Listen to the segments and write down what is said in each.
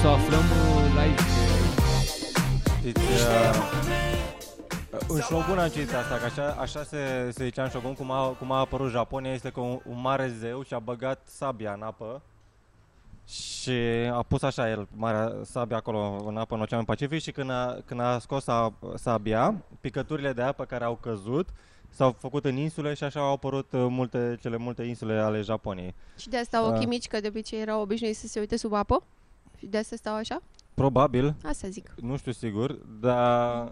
să o aflăm live. În Shogun am citit asta, că așa se zicea în Shogun, cum a apărut Japonia, este că un mare zeu și-a băgat sabia în apă și a pus așa el marea sabia acolo în apă în Oceanul Pacific și când a scos sabia, picăturile de apă care au căzut s-au făcut în insule și așa au apărut cele multe insule ale Japoniei. Și de asta ochii mici, că de obicei erau obișnuiți să se uite sub apă? Și de asta stau așa? Probabil. Asta zic. Nu știu sigur, dar...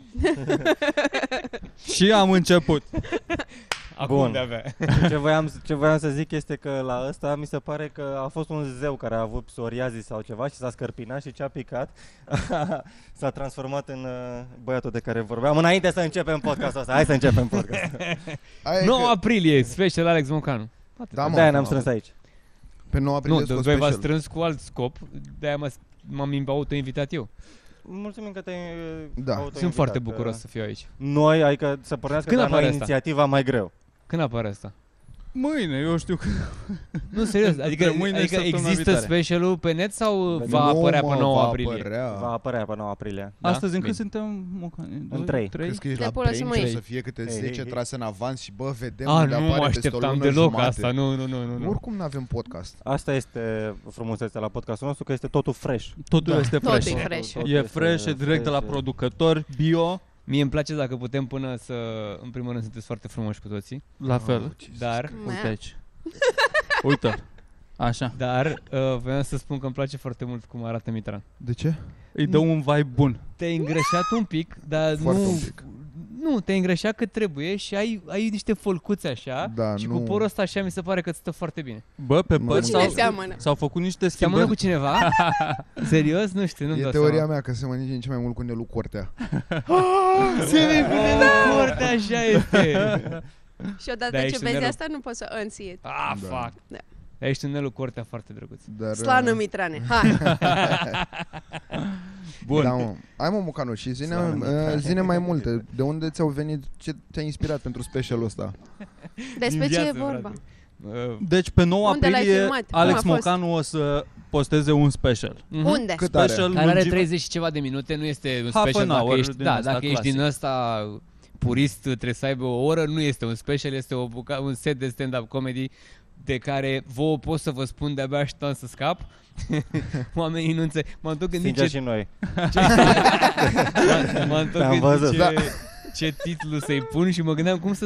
Și am început. Bun. Ce voiam să zic este că la ăsta mi se pare că a fost un zeu care a avut psoriazis sau ceva și s-a scărpinat și ce-a picat s-a transformat în băiatul de care vorbeam. Înainte să începem podcastul ăsta, hai să începem podcastul. 9 aprilie, special Alex Mocanu. Da, de-aia ne-am strâns aici. Pe 9 aprilie nu, voi v-ați strâns cu alt scop, de-aia m-am auto-invitat eu. Mulțumim că te-ai auto-invitat. Sunt foarte bucuros să fiu aici. Noi, adică să pornească de la noi inițiativa mai greu. Când apare asta? Mâine, eu știu că... Nu, serios, adică există specialul pe net sau va apărea pe 9 aprilie? Va apărea pe 9 aprilie. Da? Astăzi încă suntem în 3. Crezi că ești la brain să fie câte 10 trase în avans și bă, vedem unde apare peste o lună jumate. Asta. Nu. Oricum n-avem podcast. Asta este frumusețea la podcastul nostru, că este totul fresh. Totul este fresh. E fresh, e direct de la producători, bio. Mie îmi place dacă putem până să... În primul rând sunteți foarte frumoși cu toții. La fel. Dar... Uite aici. Uite. Așa. Dar voiam să spun că îmi place foarte mult cum arată Mitran. De ce? Îi dă un vibe bun. Te-ai îngrășat un pic, dar nu, te-ai îngrășat cât trebuie și ai niște folcuțe așa și cu porul ăsta așa mi se pare că îți stă foarte bine. Bă, pe părți s-au făcut niște schimbări. Seamănă cu cineva? Serios? Nu știu, nu-mi dau teoria seama. mea că seamănă din ce mai mult cu Nelu Cortea. Seamănă cu Nelu Cortea, așa este. Și odată ce vezi asta nu poți să unsee it. Fuck. Da. Ești un Nelu Cortea foarte drăguț. Slană Mitrane, hai! Bun. Da, mă. Hai mă, Mocanu, și zine mai multe. De unde ți-au venit, ce te-a inspirat pentru specialul ăsta? Despre ce e vorba? Deci pe 9 aprilie Alex Mocanu o să posteze un special. Unde? Special care are 30 și ceva de minute, nu este un special dacă ești din ăsta purist, trebuie să aibă o oră, nu este un special, este un set de stand-up comedy de care vouă pot să vă spun de-abia așteptam să scap. Oamenii nu înțeleg. M-am tot gândit și noi. M-am tot gândit ce titlu să-i pun și mă gândeam cum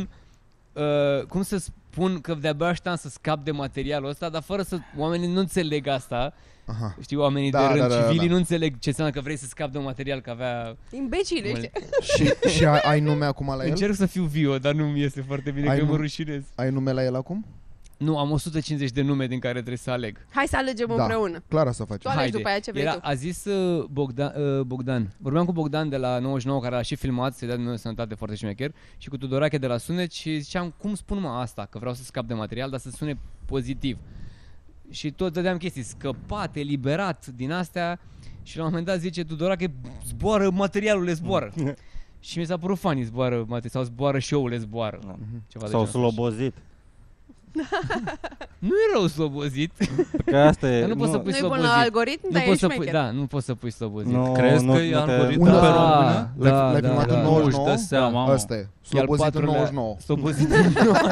să spun că de-abia așteptam să scap de materialul ăsta, dar fără să oamenii nu înțeleg asta. Aha. Știi, oamenii de rând, civilii nu înțeleg ce înseamnă că vrei să scapi de un material, că avea... Imbecile. Și ai nume acum la el? Încerc să fiu viu, dar nu mi iese foarte bine, că mă rușinez. Ai nume la el acum? Nu, am 150 de nume din care trebuie să aleg. Hai să alegem împreună. Clar asta facem. Tu alegi după aia ce vrei tu. A zis Bogdan. Vorbeam cu Bogdan de la 99, care a și filmat, să-i dea din sănătate foarte șmecher, și cu Tudorache de la Sunet și ziceam, cum spun mă asta, că vreau să scap de material, dar să sune pozitiv. Și tot dădeam chestii, scăpat, eliberat din astea și la un moment dat zice Tudorache, zboară materialul, zboară. Și mi s-a părut funny, zboară material, sau zboară show-ul, zboară. Ceva sau slobozit. Nu e rău slobozit. Că asta e. Nu poți să pui slobozit. Nu e pun la algoritm, dar e șmecher. Da, nu poți să pui slobozit. Crezi că e algoritm pe română? L-ai filmat în 99? Dă seama. Asta e. Slobozit în 99. Slobozit în 99.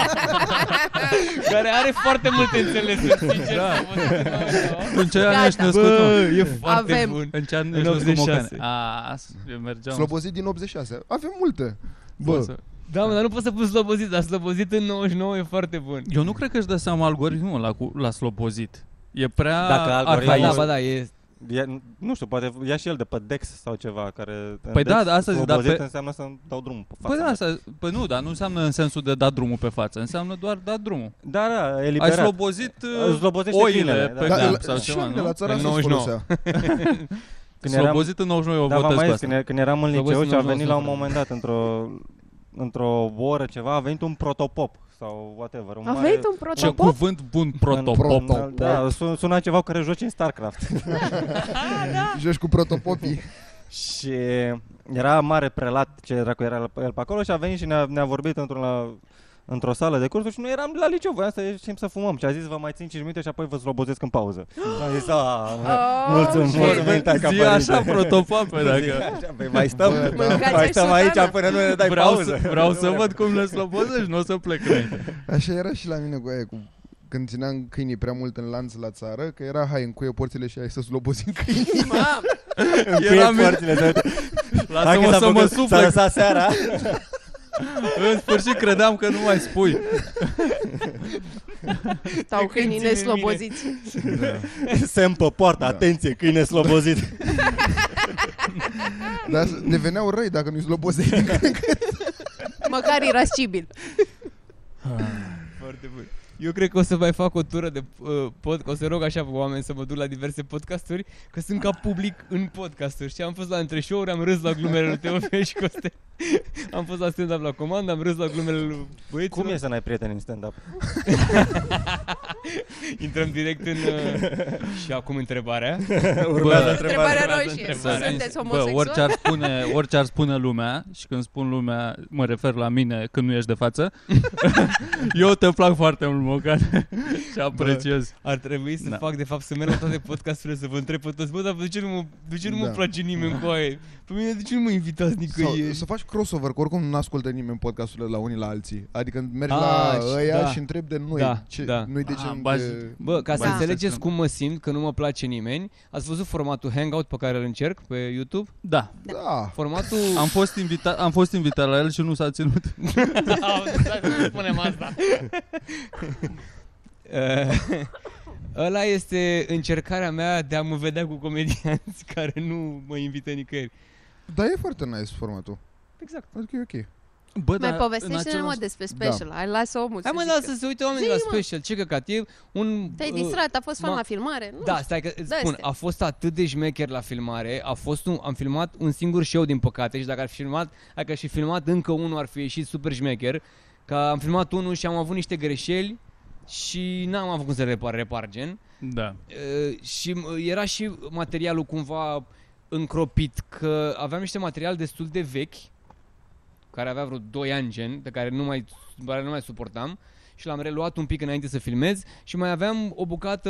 Care are foarte multe înțelesuri, sincer. În ce an ești născut? E foarte bun. În ce an ești născut, Mocane? Slobozit din 86. Avem multe. Bă. Da, mă, dar nu poți să pui slobozit, dar slobozit în 99 e foarte bun. Eu nu cred că își dă seama algoritmul la slobozit. E prea... Dacă algoritmul... Da, e... Nu știu, poate ia și el de pe Dex sau ceva care... Păi da, asta zic, dar pe... înseamnă să dau drumul pe față. Păi da, asta, păi nu, dar nu înseamnă în sensul de da drumul pe față, înseamnă doar da drumul. Da, eliberat. Ai slobozit oile pe deal sau ceva, nu? La țara să folosea. Slobozit în 99 eu votez cu asta. Când eram în liceu și a venit la un moment dat într-o oră ceva, a venit un protopop sau whatever. A venit un protopop? Ce cuvânt bun, protopop. Da, suna ceva care joci în StarCraft. Joci cu protopopii. Și era mare prelat ce dracu era el pe acolo și a venit și ne-a vorbit într-o sală de cursuri și nu eram la liceu, voiam să ieșim să fumăm. Și a zis, vă mai țin 5 minute și apoi vă slobozesc în pauză. Am zis, mulțumim, zi așa protopape, dacă... Mai stăm aici până nu ne dai pauză. Vreau să văd cum ne slobozești, nu o să plec înainte. Așa era și la mine cu aia, când țineam câinii prea mult în lanț la țară, că era, hai, încuie porțile și hai să slobozim câinii. Încuie porțile. Lasă-mă să mă suflec. S-a lăsat seara. În sfârșit credeam că nu mai spui. Stau câinii nesloboziți. Semn pe poartă, atenție, câine slobozit. Dar deveneau răi dacă nu-i slobozeai. Măcar irascibil. Foarte bun. Eu cred că o să mai fac o tură de podcast, o să rog așa pe oameni să mă duc la diverse podcasturi, că sunt ca public în podcasturi. Și am fost la între show-uri, am râs la glumele lui Teofel și Costel. Am fost la stand-up la comandă, am râs la glumele lui băieților. Cum e să n-ai prieteni în stand-up? Intrăm direct în... și acum întrebarea. Urmează întrebarea roșie. Sunteți homosexuali? Orice ar spune lumea, și când spun lumea, mă refer la mine când nu ești de față, eu te plac foarte mult, Mocan, și apreciez. Ar trebui să fac, de fapt, să merg la toate podcasturile să vă întreb pe toți, bă, dar de ce nu mă place nimeni cu aia? Pe mine de ce nu mă invitați nicăieri? Să faci crossover, că oricum nu ascultă nimeni podcasturile la unii la alții. Adică mergi la ăia și întrebi de noi. Nu-i de ce... Bă, ca să înțelegeți cum mă simt, că nu mă place nimeni, ați văzut formatul Hangout pe care îl încerc pe YouTube? Da. Formatul... Am fost invitat la el și nu s-a ținut. Spunem asta. Ăla este încercarea mea de a mă vedea cu comedianți care nu mă invită nicăieri. Dar e foarte nice formatul. Exact. Adică e ok. Bă, mai povestește-ne mă despre special. Hai, lasă omul să zică. Să se uite oamenii la special. Ce căcat, e un... Te-ai distrat, a fost fan la filmare? Da, stai că îți spun, a fost atât de șmecher la filmare, am filmat un singur show din păcate și dacă ar fi filmat încă unul ar fi ieșit super șmecher, că am filmat unul și am avut niște greșeli și n-am avut cum să repar gen. Da. Și era și materialul cumva încropit, că aveam niște material destul de vechi, care avea vreo 2 ani gen, de care nu mai suportam și l-am reluat un pic înainte să filmez și mai aveam o bucată,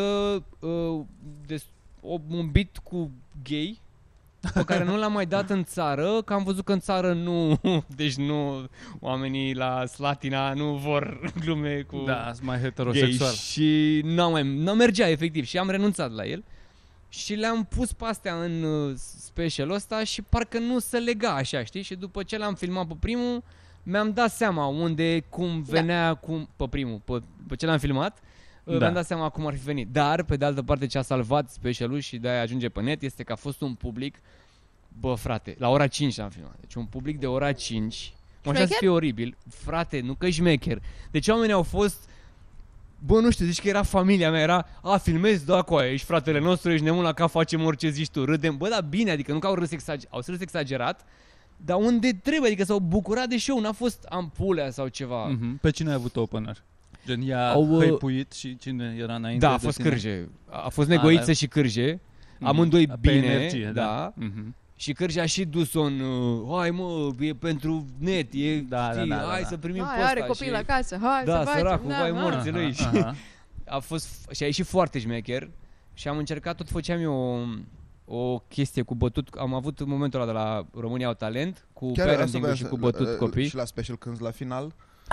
un beat cu gay, pe care nu l-am mai dat în țară, că am văzut că în țară deci oamenii la Slatina nu vor glume cu sunt mai heterosexual. Și nu mergea efectiv și am renunțat la el. Și le-am pus pe astea în specialul ăsta și parcă nu se lega așa, știi? Și după ce l-am filmat pe primul, mi-am dat seama cum venea pe primul, pe ce l-am filmat, mi-am dat seama cum ar fi venit. Dar, pe de altă parte, ce a salvat specialul și de-aia ajunge pe net este că a fost un public, bă frate, la ora 5 l-am filmat. Deci un public de ora 5, mă așa să fie oribil, frate, nu că șmecher. Deci oamenii au fost... Bă, nu știu, zici că era familia mea, era, filmezi, da, cu aia, ești fratele nostru, ești nebun la cap, facem orice zici tu, râdem, bă, dar bine, adică nu că au râs exagerat, dar unde trebuie, adică s-au bucurat de show, n-a fost ampulea sau ceva. Mm-hmm. Pe cine ai avut opener? Gen, ea hăipuit și cine era înainte? Da, a fost Cârje, a fost Negoiță și Cârje, amândoi bine, energie, da. Și Cârje a și dus-o în, hai mă, e pentru net, hai să primim pe ăsta. Are copii la casă, hai să facem. Săracul, vai morții lui. Și a ieșit foarte șmecher și am încercat, tot făceam eu o chestie cu bătut, am avut momentul ăla de la România au talent, cu parenting-ul și cu bătut copii. Și la special când la final...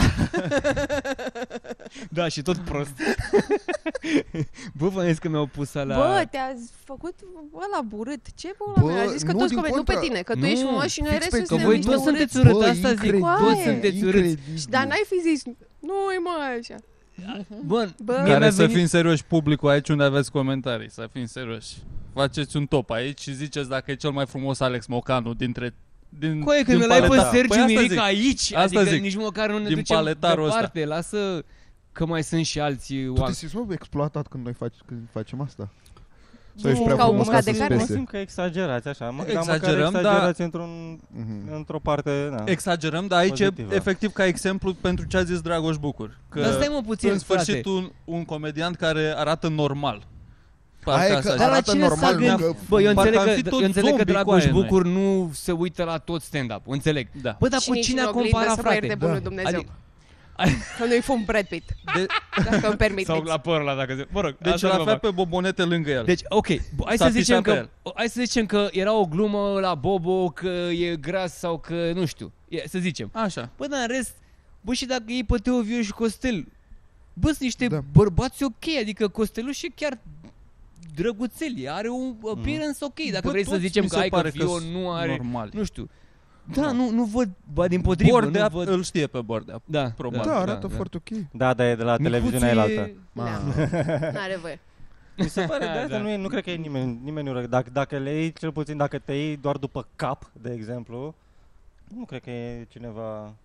Da, și tot prost. Bă, v-am că mi-au pus ăla... Bă, te-ați făcut ăla burât. Ce bă, mi-a zis că toți nu pe tine, că tu ești frumos și noi restul suntem voi toți sunteți urât, asta zic. Toți sunteți urât. Dar n-ai fi zis, nu-i mă așa. Bun, care să fim serioși publicul aici unde aveți comentarii, să fim serioși. Faceți un top aici și ziceți dacă e cel mai frumos Alex Mocanu dintre... Coaie, când îl ai pe Sergiu Mirica aici, adică nici măcar nu ne ducem departe, lasă că mai sunt și alții oameni. Tu te simți, mă, exploatat când noi facem asta? Ca o bucată de carne? Mă simt că exagerați așa, exagerăm într-o parte, na. Exagerăm, dar aici efectiv ca exemplu pentru ce a zis Dragoș Bucur. Dar stai mă puțin, în sfârșit un comediant care arată normal. Aia că arată normal, bă, eu înțeleg că Dragoș Bucur nu se uită la tot stand-up, înțeleg. Da. Bă, dar cu cine a comparat, frate? Că nu-i fum Brad Pitt. Dacă îmi permiteți. Sau la păr ăla, dacă... Mă rog, deci îl avea pe Bobonete lângă el. Deci, ok, hai să zicem că era o glumă la Bobo, că e gras sau că, nu știu, să zicem. Așa. Bă, dar în rest, bă, și dacă iei pe Teo Viu și Costel, bă, sunt niște bărbați ok, adică Costelul și chiar drăguțel, are un appearance ok, dacă vrei să zicem că ai că Vio nu are, normal. Nu știu. Da, nu văd, ba dimpotrivă, Bordea, nu văd. îl știe pe Bordea. Da, probabil. Da, arată foarte ok. Da, dar e de la televiziunea elaltă. N-are voie. Mi se pare, de asta nu cred că e nimeni nu. Dacă le iei, cel puțin dacă te iei doar după cap, de exemplu, nu cred că e cineva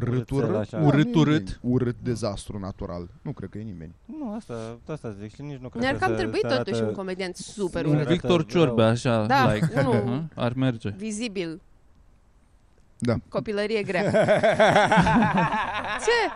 urât dezastru natural. Nu cred că e nimeni. Nu, asta zic și nici nu cred. Ne-ar cam trebui totuși un comediant super urât. Victor Ciorbea, așa, da, like, ar merge. Vizibil. Da. Copilărie grea. Ce?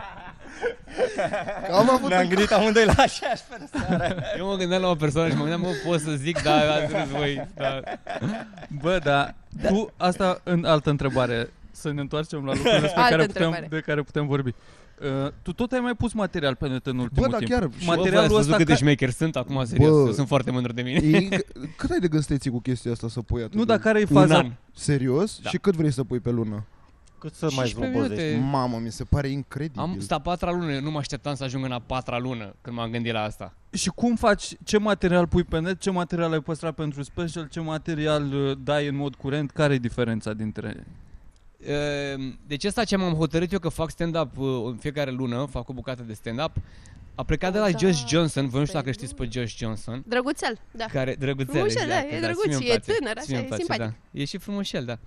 Ne-am gândit amândoi la aceeași persoană. Eu mă gândeam la o persoană și mă gândeam, pot să zic, dar ați râs voi. Da. Bă, da, tu, asta în altă întrebare, să ne întoarcem la lucrurile de care putem vorbi. Tu tot ai mai pus material pe net în ultimul timp. Chiar. Materialul ăsta cât de șmecheri sunt acum, serios. Sunt foarte mândru de mine. Cât ai de gând să te ții cu chestia asta să pui atât? Nu, dar care e faza? Serios? Da. Și cât vrei să pui pe lună? Cât să mai zlobozești? Mamă, mi se pare incredibil. Am stat 4-a lună, nu mă așteptam să ajung în a 4-a lună când m-am gândit la asta. Și cum faci? Ce material pui pe net? Ce material ai păstrat pentru special? Ce material dai în mod curent? Care e diferența dintre ele? Deci asta ce m-am hotărât eu că fac stand-up în fiecare lună, fac o bucată de stand-up. A plecat de la Josh Johnson, vă nu știu dacă știți pe Josh Johnson. Drăguțel, da. Drăguțel, frumușel, da, e drăguț și e tânăr, așa, e simpatic. Da. E și frumușel, da.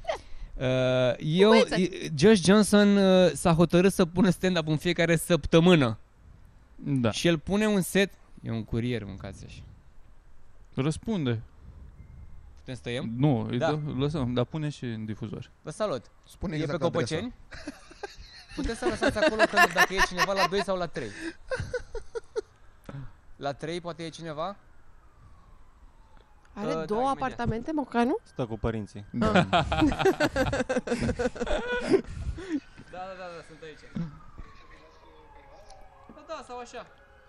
Josh Johnson s-a hotărât să pună stand-up în fiecare săptămână. Da. Și el pune un set. E un curier, mâncați așa. Răspunde. Putem să tăiem? Nu, lăsăm, dar pune și în difuzor. Vă salut. Spune e exact pe Copăceni? Puteți să lăsați acolo dacă e cineva la 2 sau la 3. La 3 poate e cineva? Are două apartamente, Mocanu? Stă cu părinții. Da. Da, sunt aici. Da, sau așa.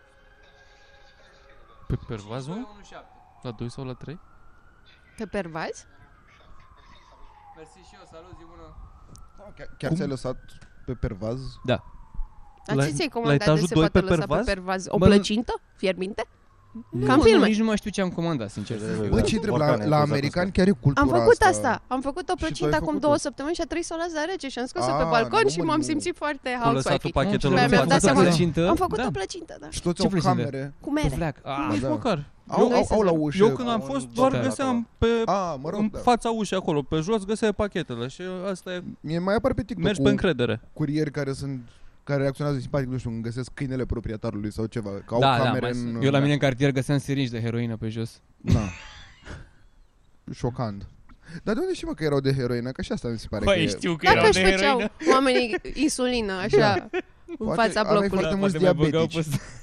Pe Pervaz, nu? La 2 sau la 3? Pe Pervaz? Mersi și eu, salut, zi bună. Chiar ți-ai lăsat pe Pervaz? Da. Dar ce ți-ai comandat de se poate lăsa pe Pervaz? O plăcintă? Fierbinte? Ca în filme. Nici nu mai știu ce am comandat, sincer. Bă, ce trebuie, la americani chiar e cultura asta. Am făcut asta. Am făcut o plăcintă acum 2 săptămâni și a trebuit să o las la rece și am scos-o pe balcon și m-am simțit foarte housewife-y. Am făcut o plăcintă, da. Și toți au camere. Cu mere. Nici măcar. Au la ușă. Eu când am fost doar găseam în fața ușii acolo, pe jos găseai pachetele și asta e. Mie mai apar pe TikTok. Mergi pe încredere. Curieri care reacționează simpatic, nu știu, când găsesc câinele proprietarului sau ceva, că au camere în... Eu la mine în cartier găseam siringi de heroină pe jos. Da. Șocant. Dar de unde știi, mă, că erau de heroină? Că și asta mi se pare că știu că erau de heroină. Dacă își oamenii insulină, așa, în fața blocului. Aveai foarte mulți diabetici.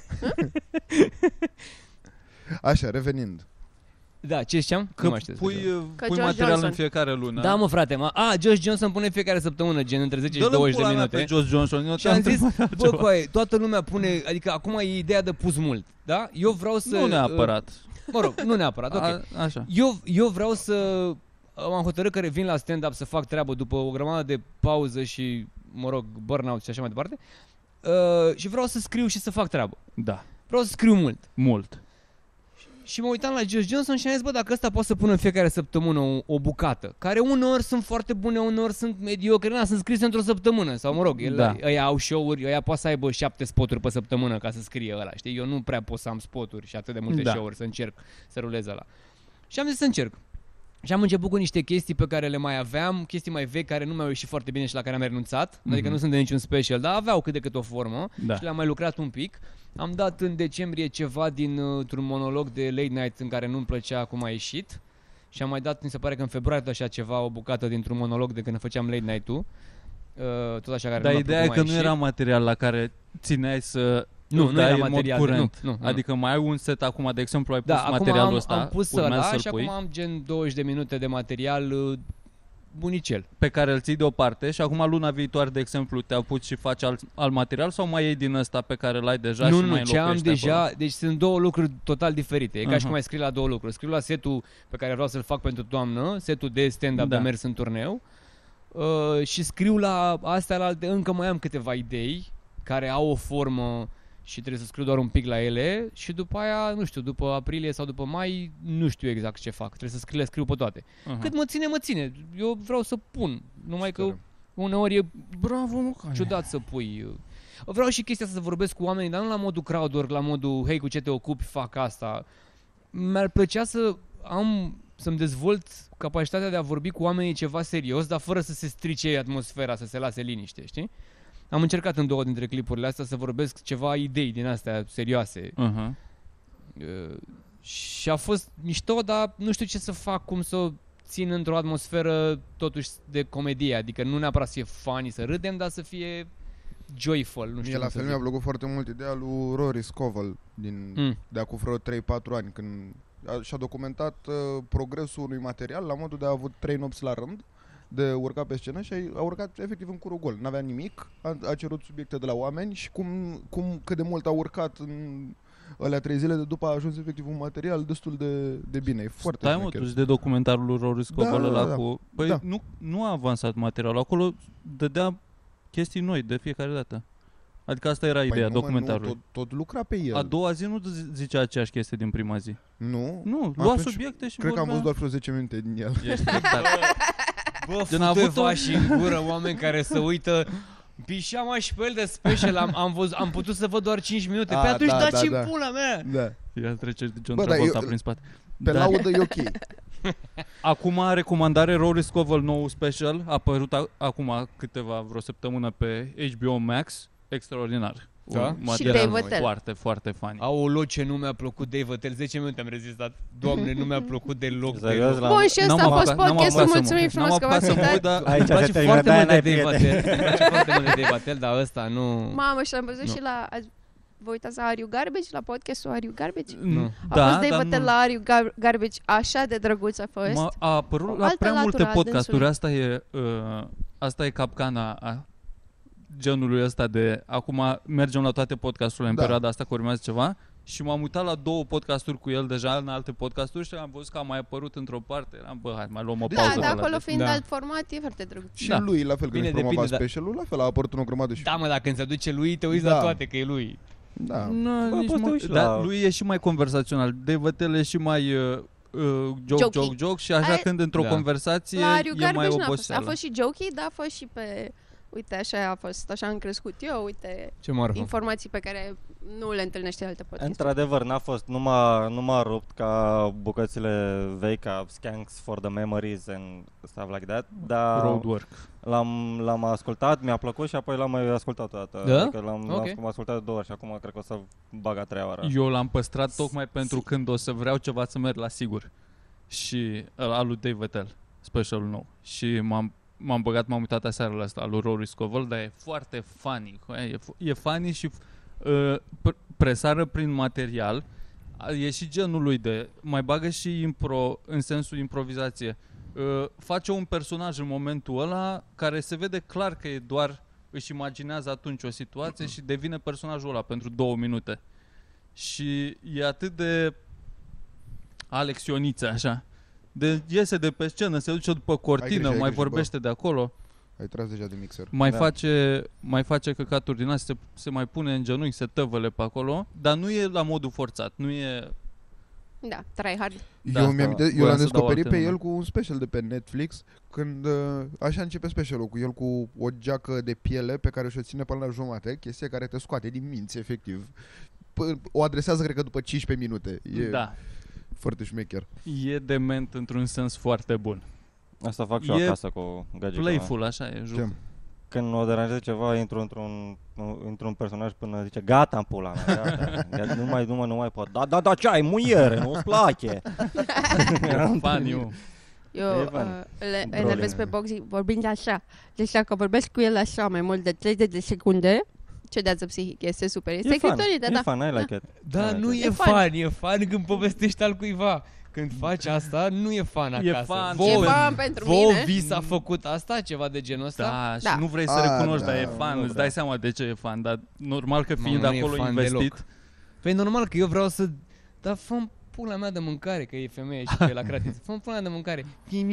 Așa, revenind. Da, ce știam? Că pui material în fiecare lună. Da, mă, frate, Josh Johnson pune în fiecare săptămână, gen între 10 și 20 de minute. Pe Josh Johnson. Și am zis, bă, coaie, toată lumea pune, adică acum e ideea de pus mult, da? Eu vreau să... Nu neapărat. Mă rog, nu neapărat, ok. Așa. Eu vreau să... M-am hotărât că revin la stand-up să fac treabă după o grămadă de pauză și, mă rog, burnout și așa mai departe. Și vreau să scriu și să fac treabă. Da. Vreau să scriu mult. Mult. Și mă uitam la Josh Johnson și am zis, bă, dacă ăsta poate să pună în fiecare săptămână o bucată, care uneori sunt foarte bune, uneori sunt mediocre, sunt scrise într-o săptămână, sau mă rog, ăia au show-uri, ăia poate să aibă 7 spoturi pe săptămână ca să scrie ăla, știi? Eu nu prea pot să am spoturi și atât de multe show-uri, să încerc să rulez ăla. Și am zis să încerc. Și am început cu niște chestii pe care le mai aveam, chestii mai vechi care nu mi-au ieșit foarte bine și la care am renunțat, adică nu sunt de niciun special, dar aveau cât de cât o formă și le-am mai lucrat un pic. Am dat în decembrie ceva dintr-un monolog de late night în care nu-mi plăcea cum a ieșit și am mai dat, mi se pare că în februarie așa ceva, o bucată dintr-un monolog de când făceam late night-ul. Tot așa care. Dar ideea e că nu era material la care țineai să nu era material curent. Nu. Adică mai ai un set acum, de exemplu, ai pus materialul ăsta. Am pus ăla și acum am gen 20 de minute de material bunicel. Pe care îl ții deoparte și acum luna viitoare, de exemplu, te apuci și faci alt material sau mai iei din ăsta pe care l-ai deja și mai înlocuiești ce am deja, acolo? deci sunt două lucruri total diferite. E ca și cum ai scris la două lucruri. Scriu la setul pe care vreau să-l fac pentru toamnă, setul de stand-up de mers în turneu, și scriu la astea la alte, încă mai am câteva idei care au o formă și trebuie să scriu doar un pic la ele și după aia, nu știu, după aprilie sau după mai, nu știu exact ce fac. Trebuie să le scriu pe toate. Cât mă ține. Eu vreau să pun, numai că uneori e ciudat să pui. Vreau și chestia să vorbesc cu oamenii, dar nu la modul crowd-work, la modul, hei, cu ce te ocupi, fac asta. Mi-ar plăcea să-mi dezvolt capacitatea de a vorbi cu oamenii ceva serios, dar fără să se strice atmosfera, să se lase liniște, știi? Am încercat în 2 dintre clipurile astea să vorbesc ceva idei din astea serioase. Și a fost mișto, dar nu știu ce să fac, cum să o țin într-o atmosferă totuși de comedie. Adică nu neapărat să fie funny, să râdem, dar să fie joyful. Nu știu. Mie la fel mi-a plăcut foarte mult ideea lui Rory Scovel de acum vreo 3-4 ani, când și-a documentat progresul unui material la modul de a avut 3 nopți la rând de urca pe scenă și a urcat efectiv în curul gol. N-avea nimic, a cerut subiecte de la oameni și cât de mult a urcat în alea 3 zile de după a ajuns efectiv un material destul de bine. E foarte șmecher. Stai mă, tu de documentarul lui Rory Scovel ăla cu... Păi nu a avansat materialul. Acolo dădea chestii noi de fiecare dată. Adică asta era ideea documentarului. Tot lucra pe el. A doua zi nu zicea aceeași chestie din prima zi. Nu? Nu, lua subiecte și cred că am văzut doar vreo 10 minute din el. Ești spectaculos. Bă, fute și în gură oameni care se uită. Pișeama și pe el de special. Am putut să văd doar 5 minute. Pe atunci dați-mi pula mea. Da. Ia trece John Travolta prin spate. Pe laudă e ok. Acum recomandare Rory Scovel, nou special. A apărut acum vreo săptămână pe HBO Max. Extraordinar. Da? Și Dave Attell. Foarte, foarte funny. Aoleu, ce nu mi-a plăcut Dave Attell. 10 minute am rezistat. Doamne, nu mi-a plăcut deloc. Bun, și ăsta a fost podcastul. Mulțumim frumos că v-ați uitat. Îmi place foarte mult de Dave Attell. Îmi place foarte mult de Dave Attell, dar ăsta nu... Mamă, și l-am văzut și la... Vă uitați la Are You Garbage? La podcastul Are You Garbage? Nu. A fost Dave Attell la Are You Garbage. Așa de drăguț a fost. A apărut la prea multe podcasturi. Asta e capcana genului ăsta de acum mergem la toate podcasturile în perioada asta că urmează ceva și m-am uitat la 2 podcasturi cu el deja în alte podcasturi și am văzut că a mai apărut într-o parte. Hai, mai luăm o pauză. Da, acolo fiind alt format, e foarte drăguț. Și lui, la fel, când își promova specialul, la fel a apărut în o grămadă și... Da, mă, dacă îți aduce lui, te uiți la toate, că e lui. Da. Dar lui e și mai conversațional. Dave Attell e și mai... joke și așa când într-o conversație e mai oboseală. A fost și jokey, dar a fost și pe... Uite, așa a fost, așa am crescut eu, uite, informații pe care nu le întâlnești în alte podcasturi. Într-adevăr, n-a fost, nu m-a rupt ca bucățile vechi, ca Skanks for the Memories and stuff like that, dar Roadwork. L-am ascultat, mi-a plăcut și apoi l-am mai ascultat o dată. Da? Adică l-am ascultat de 2 ori și acum cred că o să bag a 3-a oară. Eu l-am păstrat tocmai pentru când o să vreau ceva să merg la sigur. Și al lui Dave Attell, specialul nou. Și m-am uitat aseară la asta, al lui Rory Scovel, dar e foarte funny. E funny și presară prin material. E și genul lui de... Mai bagă și în sensul improvizație. Face un personaj în momentul ăla care se vede clar că e doar... Își imaginează atunci o situație și devine personajul ăla pentru 2 minute. Și e atât de... Alex Ioniță, așa. Iese de pe scenă, se duce după cortină, mai vorbește de acolo. Ai tras deja de mixer. Mai face căcaturi din astea, se mai pune în genunchi, se tăvăle pe acolo, dar nu e la modul forțat, nu e... Da, tryhard. Eu l-am descoperit pe el cu un special de pe Netflix, când așa începe specialul, cu el cu o geacă de piele pe care și-o ține până la jumate, chestie care te scoate din minți, efectiv. O adresează, cred că, după 15 minute. Da. Foarte șmecher. E dement într-un sens foarte bun. Asta fac și eu acasă cu gagica. Playful, așa e. Când o deranjează ceva, intru într-un personaj până zice gata în pula mea, nu mai pot. Da, ce ai, muiere, nu-ți place. Faniu. Eu le enervez pe Boxy vorbind așa. Deci dacă vorbesc cu el așa mai mult de 30 de secunde, cedează psihic, este super. Este criptonit, da. E fun, I like it. Da, nu e fun, e fun când povestești al cuiva. când faci asta, nu e fan acasă. E fan. E fan pentru Vouă mine. vi s-a făcut asta? Ceva de genul ăsta? Da, Da. și nu vrei să recunoști, da, dar e fan, nu îți vreau. dai seama de ce e fan, dar normal că fiind Mamă, nu e acolo fan investit, deloc. Păi normal că eu vreau să... Dar fă-mi pula mea de mâncare, că e femeie și că e la gratis. Fă-mi pula mea de mâncare.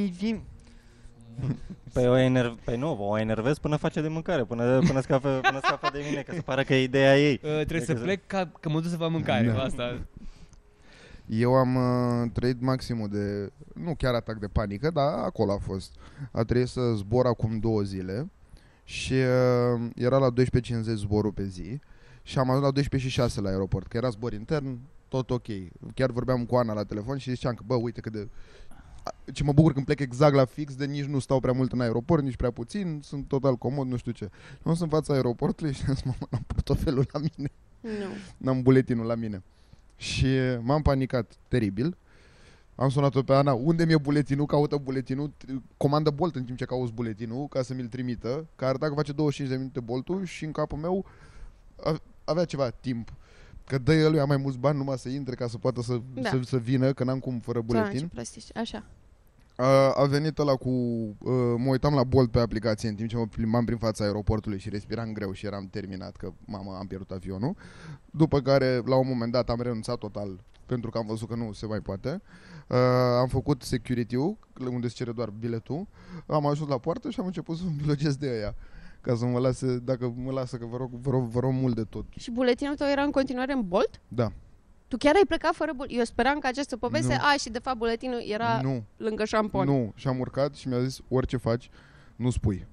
Păi nu, o enervez până face de mâncare, până scapă de mine, că se pare că e ideea ei. Trebuie să plec că mă duc să fac mâncare. Da. Asta. Eu am trăit maximul de, nu chiar atac de panică, dar acolo a fost. A trebuit să zbor acum 2 zile și era la 12.50 zborul pe zi și am ajuns la 12:06 la aeroport, că era zbor intern, tot ok. Chiar vorbeam cu Ana la telefon și ziceam că, bă, uite cât de... Ce mă bucur când plec exact la fix, de nici nu stau prea mult în aeroport, nici prea puțin, sunt total comod, nu știu ce. Nu sunt în fața aeroportului și am zis, mamă, n-am portofelul la mine, Nu. n-am buletinul la mine. Și m-am panicat teribil. Am sunat-o pe Ana, unde mi-e buletinul, caută buletinul, comandă Bolt în timp ce cauți buletinul ca să mi-l trimită, că arăta că face 25 de minute Boltul și în capul meu avea ceva timp. Că dă-i lui mai mulți bani numai să intre ca să poată să vină, că n-am cum fără buletin. Ce prostici. Așa. A venit ăla cu... mă uitam la Bolt pe aplicație în timp ce mă plimbam prin fața aeroportului și respiram greu și eram terminat, că mamă, am pierdut avionul. După care, la un moment dat, am renunțat total, pentru că am văzut că nu se mai poate. Am făcut security-ul, unde se cere doar biletul. Am ajuns la poartă și am început să-mi bilogez de aia, ca să mă lase, dacă mă lasă, că vă rog mult de tot. Și buletinul tău era în continuare în Bolt? Da. Tu chiar ai plecat fără buletin? Eu speram că această poveste... Nu. Și de fapt buletinul era Nu. lângă șampon. Nu. Și am urcat și mi-a zis, orice faci, nu spui.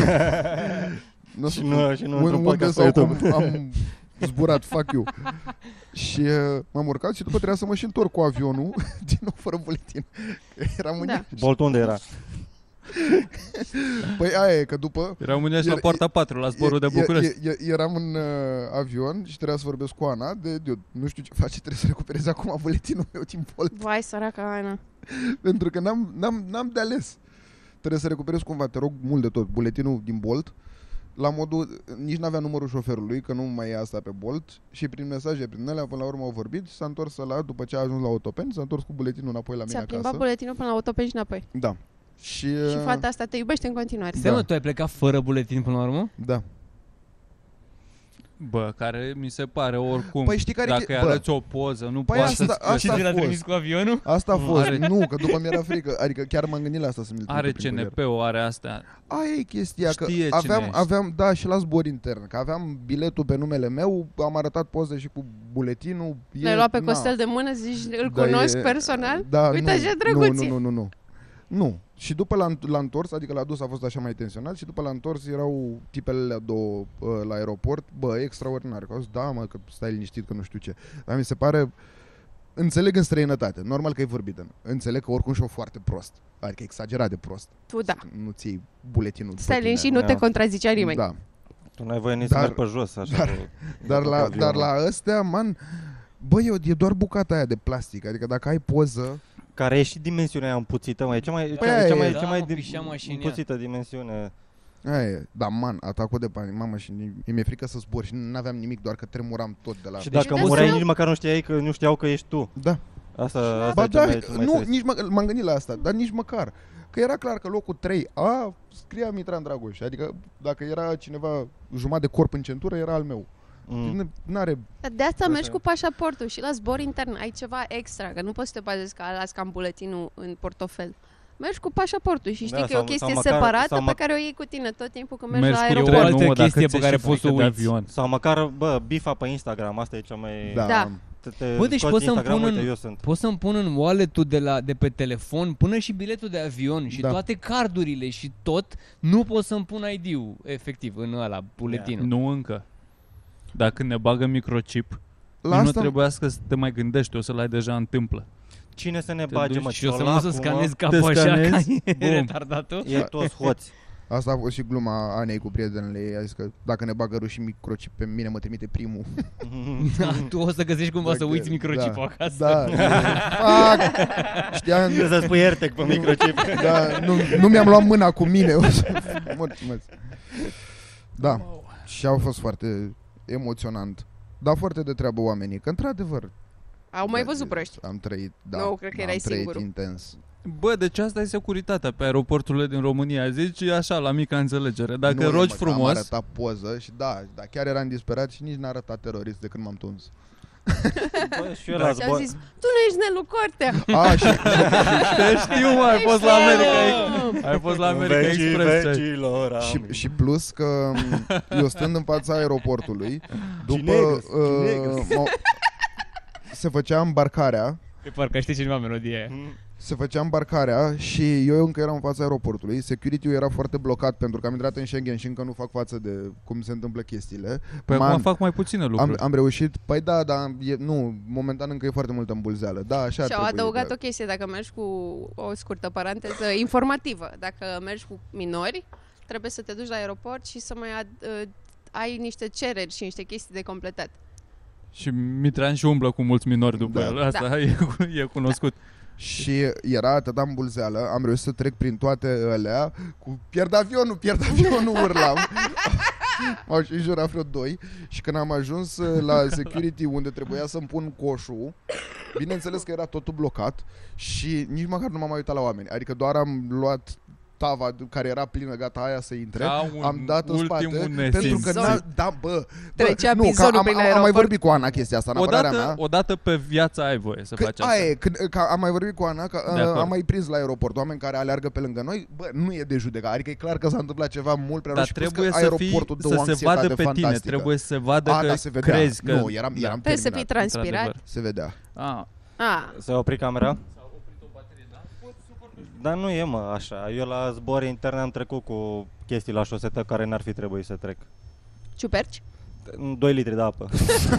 Și nu într-un unde podcast pe sau YouTube. am zburat, fuck you. Și m-am urcat și după trebuia să mă și întorc cu avionul din nou fără buletin. Eram în Da. Bolt unde era? Păi aia e, că după România și la poarta 4 la zborul de București. eram în avion și trebuia să vorbesc cu Ana nu știu ce face, trebuie să recuperez acum buletinul meu din Bolt. Vai, săraca Ana. Pentru că n-am de ales. Trebuie să recuperez cumva, te rog mult de tot, buletinul din Bolt. La modul, nici n-avea numărul șoferului, că nu mai e asta pe Bolt. Și prin mesaje, prin alea, până la urmă au vorbit. S-a întors după ce a ajuns la Otopeni, s-a întors cu buletinul înapoi la mine Ți-a acasă. plimbat buletinul până la Otopeni și înapoi. Da. Și fata asta te iubește în continuare. Stai mă, tu ai plecat fără buletin până la urmă? Da. Bă, care mi se pare oricum, Păi știi care dacă e- îi arăți o poză, nu Păi poate asta- să-ți Și a ți l-a fost. trimis cu avionul? Asta a fost. Are- Nu, că după mi-era frică. Adică chiar m-am gândit la asta să mi-l are trimită prin CNP-ul, are astea. Aia e chestia, că Știe cine ești. aveam, da, și la zbor intern, că aveam biletul pe numele meu, am arătat poze și cu buletinul. L-ai luat pe Costel de mână, zici, îl Da, cunosc e- personal? Da, Uite nu, ce drăguț e. Nu. Și după l-a întors, adică l-a dus, a fost așa mai tensionat și după l-a întors erau tipele alea două la aeroport, bă, extraordinar. Că au zis, da, mă, că stai liniștit, că nu știu ce. Dar mi se pare, înțeleg în străinătate, normal că e vorbită. Înțeleg că oricum și-o foarte prost, adică exagerat de prost. Tu da. Nu ții buletinul. după Stai tine. liniștit, nu Da. te contrazicea nimeni. Da. Tu n-ai voie nici să Dar- mergi pe jos, așa. Dar la ăstea, man, bă, e doar bucata aia de plastic. Adică dacă ai poză, Care e și dimensiunea aia împuțită, mă. E cea mai, Păi aia e. Da, mă, mai pișea mașini, împuțită dimensiune. aia e. Da, man, atacul de panică, mamă, și mi-e frică să zbor și n-aveam nimic, doar că tremuram tot de la... Și dacă de mureai, asta- nici măcar nu știau că ești tu. Da. Asta Ba e da, cel mai nu, trist. nici m-am gândit la asta, dar nici măcar. Că era clar că locul 3A scria Mitran Dragoș. Adică dacă era cineva jumătate de corp în centură, era al meu. N-are... Dar de asta Așa. mergi cu pașaportul și la zbor intern ai ceva extra, că nu poți să te bazezi că las cam buletinul în portofel. Mergi cu pașaportul și știi Da, că e o sau chestie măcar- separată sau pe care o iei cu tine tot timpul când mergi la Mergi cu aeroport. o altă trenul, mă, chestie dacă pe care ți-e și poți să frică de uiți. avion. Sau măcar, bă, bifa pe Instagram, asta e cea mai... Da. Da. Te Bă, deci scoți poți să-mi Instagram, pun uite, în- eu sunt. Poți să-mi pun în wallet-ul de pe telefon până și biletul de avion și Da. toate cardurile și tot, nu pot să-mi pun ID-ul efectiv în ăla, buletinul. Nu încă. Dar când ne bagă microchip, La nu asta... trebuiască să te mai gândești, o să l-ai deja întâmplă. Cine să ne Te bage, duci mă, Și eu să mă ciolacul, să scanez te capul așa ca scanezi, e bum. retardatul. E toți hoți. Asta a fost și gluma Anei cu prietenele ei. A zis că dacă ne bagă rușii microchip pe mine, mă trimite primul. Da, tu o să găsești cumva să Dacă- uiți microchipul acasă. Da. Fuck! Știam... Trebuie să spui AirTag pe microchip. Da, nu mi-am luat mâna cu mine. Mulțumesc. Da. Și a fost foarte emoționant. Dar foarte de treabă oamenii. Că într-adevăr, Au mai văzut proști. Am trăit, da. Nu, cred că erai am trăit singurul. intens. Bă, deci asta e securitatea pe aeroporturile din România. Zici așa, la mica înțelegere. Dacă Nu, rogi mă, frumos... Am arătat poză și da, chiar eram disperat și nici n-a arătat terorist de când m-am tuns. Bă, și eu Și la a zbor... zis, tu nu ești Nelu Cortea. Și Te știu, mă, ai fost la America. Ai fost la America Express. Și plus că eu stând în fața aeroportului, după se făcea îmbarcarea. E parcă știi cineva melodia aia. Se făcea îmbarcarea și eu încă eram în fața aeroportului. Security-ul era foarte blocat pentru că am intrat în Schengen și încă nu fac față de cum se întâmplă chestiile. Păi acum fac mai puține lucruri. Am reușit. Păi da, dar nu, momentan încă e foarte multă îmbulzeală. Da, așa Și au trebuie, adăugat da. o chestie, dacă mergi cu o scurtă paranteză informativă. Dacă mergi cu minori, trebuie să te duci la aeroport și să mai ai niște cereri și niște chestii de completat. Și Mitran și umblă cu mulți minori după Da. el. Asta e cunoscut. Și era atâta îmbulzeală, am reușit să trec prin toate alea cu pierd avionul, urlam. M-au și înjurat vreo 2. Și când am ajuns la security unde trebuia să-mi pun coșul, bineînțeles că era totul blocat și nici măcar nu m-am mai uitat la oameni. Adică doar am luat tava care era plină, gata, aia să intre. Am dat în spate pentru că trecea nu, bizonul prin am aeroport. mai vorbit cu Ana chestia asta, în apărarea mea. Odată pe viața ai voie să faci asta. Am mai vorbit cu Ana că am mai prins la aeroport oameni care aleargă pe lângă noi. Bă, nu e de judecat. Adică e clar că s-a întâmplat ceva mult prea rău și trebuie că aeroportul dă o să se vadă pe tine, trebuie să se vadă că se vedea. crezi că... Nu, eram trebuie să fii transpirat. Se vedea. S-a oprit camera? Dar nu e, mă, așa. Eu la zbor intern am trecut cu chestii la șosetă care n-ar fi trebuit să trec. Ciuperci? 2 litri de apă.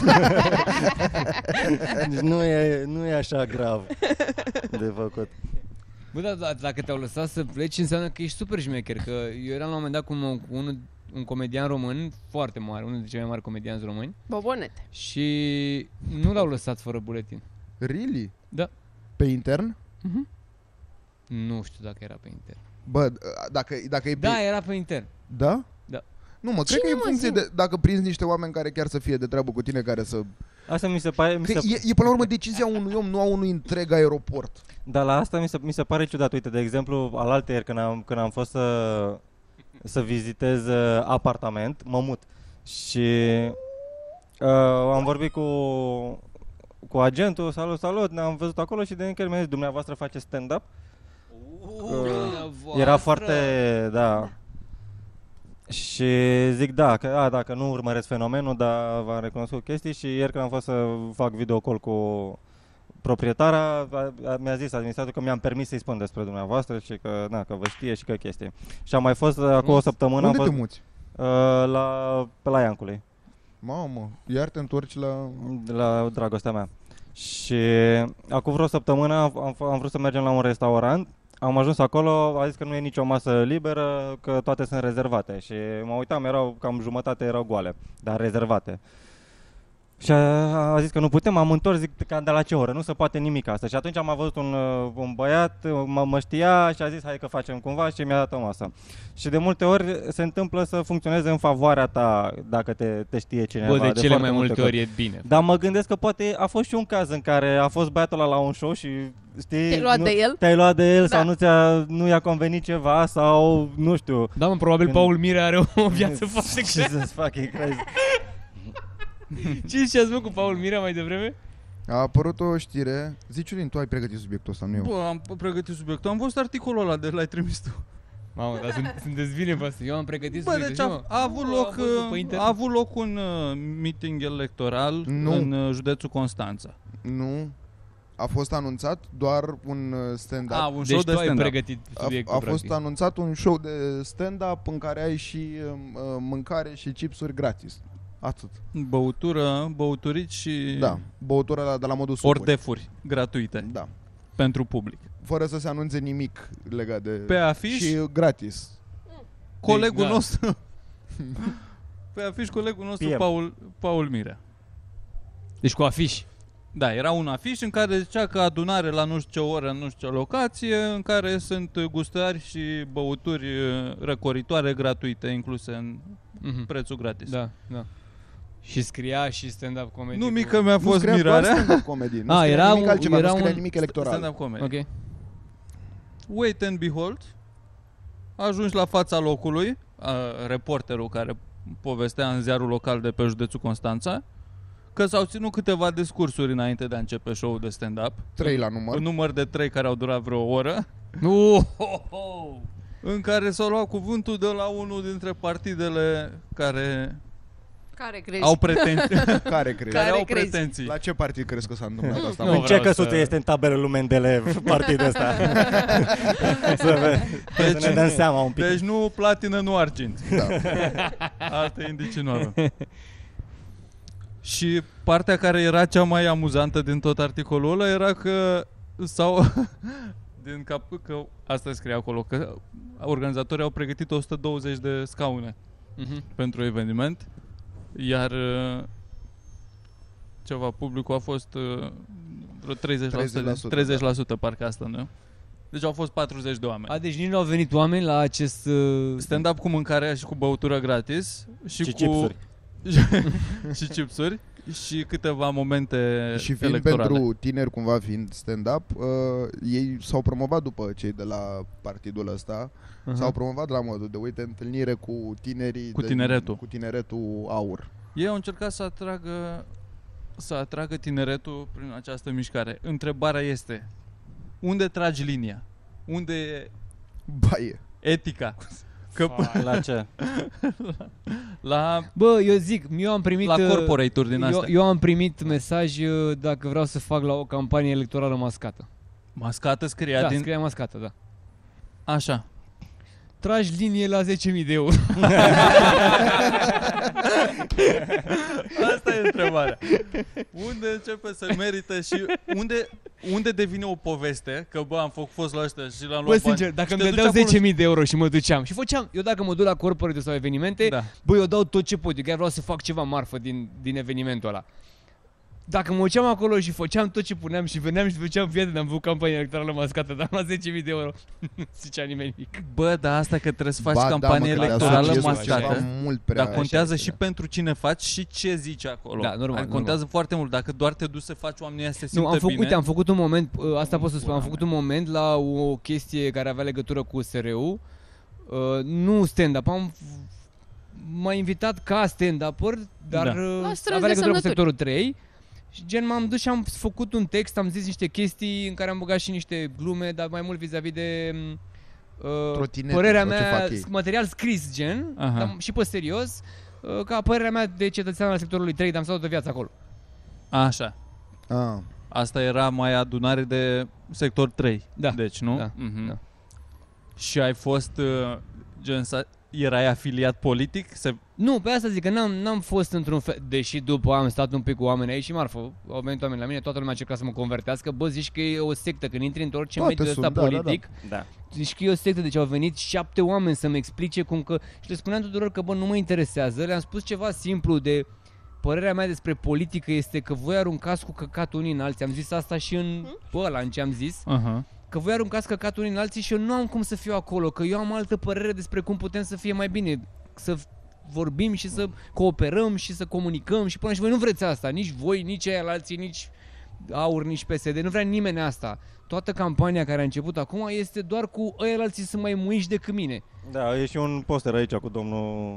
Deci nu e așa grav de făcut. Bă, dar dacă te-au lăsat să pleci, înseamnă că ești super șmecher. Că eu eram la un moment dat cu un comedian român foarte mare, unul dintre cei mai mari comedianți români. Bobonete. Și nu l-au lăsat fără buletin. Really? Da. Pe intern? Nu știu dacă era pe intern. Bă, dacă e pe... Da, era pe intern. Da? Da. Nu, mă, cred că e în funcție de dacă prinzi niște oameni care chiar să fie de treabă cu tine, care să... Asta mi se pare... E până la urmă decizia unui om, nu a unui întreg aeroport. Dar la asta mi se pare ciudat. Uite, de exemplu, alaltăieri când am fost să vizitez apartament, mă mut. Și am vorbit cu agentul, salut, ne-am văzut acolo și de nicăieri mi-a zis, dumneavoastră face stand-up? Era foarte, da. Și zic da, dacă nu urmăresc fenomenul, dar v-am recunoscut chestii și ieri când am fost să fac videocall cu proprietara, mi-a zis administratorul că mi-am permis să-i spun despre dumneavoastră și că vă știe și că chestii. Și am mai fost acum o săptămână. Unde te muți? Pe la Iancului. Mamă, iar te întorci la dragostea mea. Și acum vreo săptămână am vrut să mergem la un restaurant. Am ajuns acolo, a zis că nu e nicio masă liberă, că toate sunt rezervate. Și mă uitam, erau cam jumătate erau goale, dar rezervate. Și a zis că nu putem, am întors, zic, cam de la ce oră, nu se poate nimic asta. Și atunci am văzut un băiat, mă știa și a zis hai că facem cumva și mi-a dat o masă. Și de multe ori se întâmplă să funcționeze în favoarea ta dacă te știe cineva. Bă, de cele mai multe ori e bine. Dar mă gândesc că poate a fost și un caz în care a fost băiatul ăla la un show și știi, te-ai luat de el sau nu i-a convenit ceva sau nu știu. Da, mă, probabil Paul Mirea are o viață foarte grea. Jesus fucking Christ. Ce ziceați, mă, cu Paul Mirea mai devreme? A apărut o știre. Zici, Ciulin, tu ai pregătit subiectul ăsta, nu eu. Bă, am pregătit subiectul. Am văzut articolul ăla de l-ai trimis tu. Mamă, dar sunteți bine pe asta. Eu am pregătit subiectul. Deci a avut loc un meeting electoral în județul Constanța. Nu. A fost anunțat doar un stand-up. Un show de stand-up. Pregătit subiectul, a fost anunțat un show de stand-up în care ai și mâncare și chipsuri gratis. Atât. Băuturici și... Da, băutura de la modul supuri. Ordefuri gratuite. Da. Pentru public. Fără să se anunțe nimic legat de... Pe afiș? Și gratis. Colegul nostru... Pe afiș colegul nostru Paul Mirea. Deci cu afiș. Da, era un afiș în care zicea că adunare la nu știu ce oră, în nu știu ce locație, în care sunt gustări și băuturi răcoritoare gratuite incluse în prețul gratis. Da, da. Și scria și stand-up comedy. Nu, mică mi-a Nu fost scria doar mirarea. stand-up comedy. Nu Ah, scria era nimic un- altceva, era nu scria un nimic electoral. Stand-up comedy. Ok. Wait and behold, ajungi la fața locului, reporterul care povestea în ziarul local de pe județul Constanța, că s-au ținut câteva discursuri înainte de a începe show-ul de stand-up. 3 la număr. Un număr de 3 care au durat vreo o oră, în care s-au luat cuvântul de la unul dintre partidele care Care crezi? au pretenții. Care crezi? care au crezi? pretenții. La ce partid crezi că s-a întâmplat asta? Nu În ce vreau căsuță să- este în tabelă Mendeleev partidul ăsta? Să ne dăm seama un pic. Deci nu platină, nu argint. Da. Alte indicii nu avem. Și partea care era cea mai amuzantă din tot articolul ăla era că că asta scrie acolo, că organizatorii au pregătit 120 de scaune pentru eveniment, iar publicul a fost vreo 30%, parcă asta, nu? Deci au fost 40 de oameni. Deci nici nu au venit oameni la acest... Stand-up cu mâncare și cu băutură gratis și cu chipsuri. și chipsuri și câteva momente Și fiind electorale. pentru tineri, cumva fiind stand-up, ei s-au promovat după cei de la partidul ăsta. S-au promovat la modul de, uite, întâlnire cu tinerii, Cu tineretul. cu tineretul aur. Ei au încercat să atragă tineretul prin această mișcare. Întrebarea este: unde tragi linia? Unde e Baie. etica? Că La ce? Bă, eu zic, eu am primit... la corporate-uri din astea. Eu am primit mesaj dacă vreau să fac la o campanie electorală mascată. Mascată scria Da, din... scria mascată, da. Așa. Tragi linie la 10.000 de euro. Asta e întrebarea. Unde începe să merită și unde devine o poveste? Că bă, am fost la ăștia și l-am Bă, luat sincer, bani. dacă Și îmi te dădeau duci acolo 10.000 de euro și mă duceam și făceam, eu dacă mă duc la corporate sau evenimente, Da. bă, eu dau tot ce pot, eu chiar vreau să fac ceva marfă din evenimentul ăla. Dacă mă duceam acolo și făceam tot ce puneam și veneam și făceam prieten, am făcut campanie electorală mascată, dar am luat 10.000 de euro. Nu zicea nimeni nimic. Bă, dar asta că trebuie să faci Ba, campanie da, mă, că electorală asociezi mascată. ceva mult prea Dar contează așa, și pentru cine faci și ce zici acolo. Da, normal, Contează foarte mult. Dacă doar te duci să faci oamenii ăia să se simtă Nu, am făcut, bine. uite, am făcut un moment, asta pot să spun, am făcut un moment la o chestie care avea legătură cu SRU. Nu stand-up, m-a invitat ca stand-upper, dar Da. La străzi avea de legătură cu semnături. sectorul 3. Și gen m-am dus și am făcut un text, am zis niște chestii în care am băgat și niște glume, dar mai mult vis-a-vis de Trotinete părerea sau ce mea, fac ei. material scris gen, Aha. dar și pe serios, ca părerea mea de cetățean al sectorului 3, dar am stat toată viața acolo. Așa. Ah. Asta era mai adunare de sector 3. Da. Deci, nu? Da. Mhm. Da. Și ai fost erai afiliat politic? Nu, pe asta zic că n-am fost într-un fel, deși după am stat un pic cu oameni aici și marfă, au venit oameni la mine, toată lumea a încercat să mă convertească, bă, zici că e o sectă, când intri într orice Toate mediu ăsta sunt, da, politic, Da. zici că e o sectă, deci au venit 7 oameni să-mi explice cum că, și le spuneam tuturor că, bă, nu mă interesează, le-am spus ceva simplu de, părerea mea despre politică este că voi aruncați cu căcatul unii în alții, am zis asta și în ce am zis, Aha. că voi aruncați căcatul unii în alții și eu nu am cum să fiu acolo, că eu am altă părere despre cum putem să fie mai bine, să vorbim și să cooperăm și să comunicăm și până și voi nu vreți asta, nici voi, nici aia alții, nici AUR, nici PSD, nu vrea nimeni asta. Toată campania care a început acum este doar cu ăia alții sunt mai muiși decât mine. Da, e și un poster aici cu domnul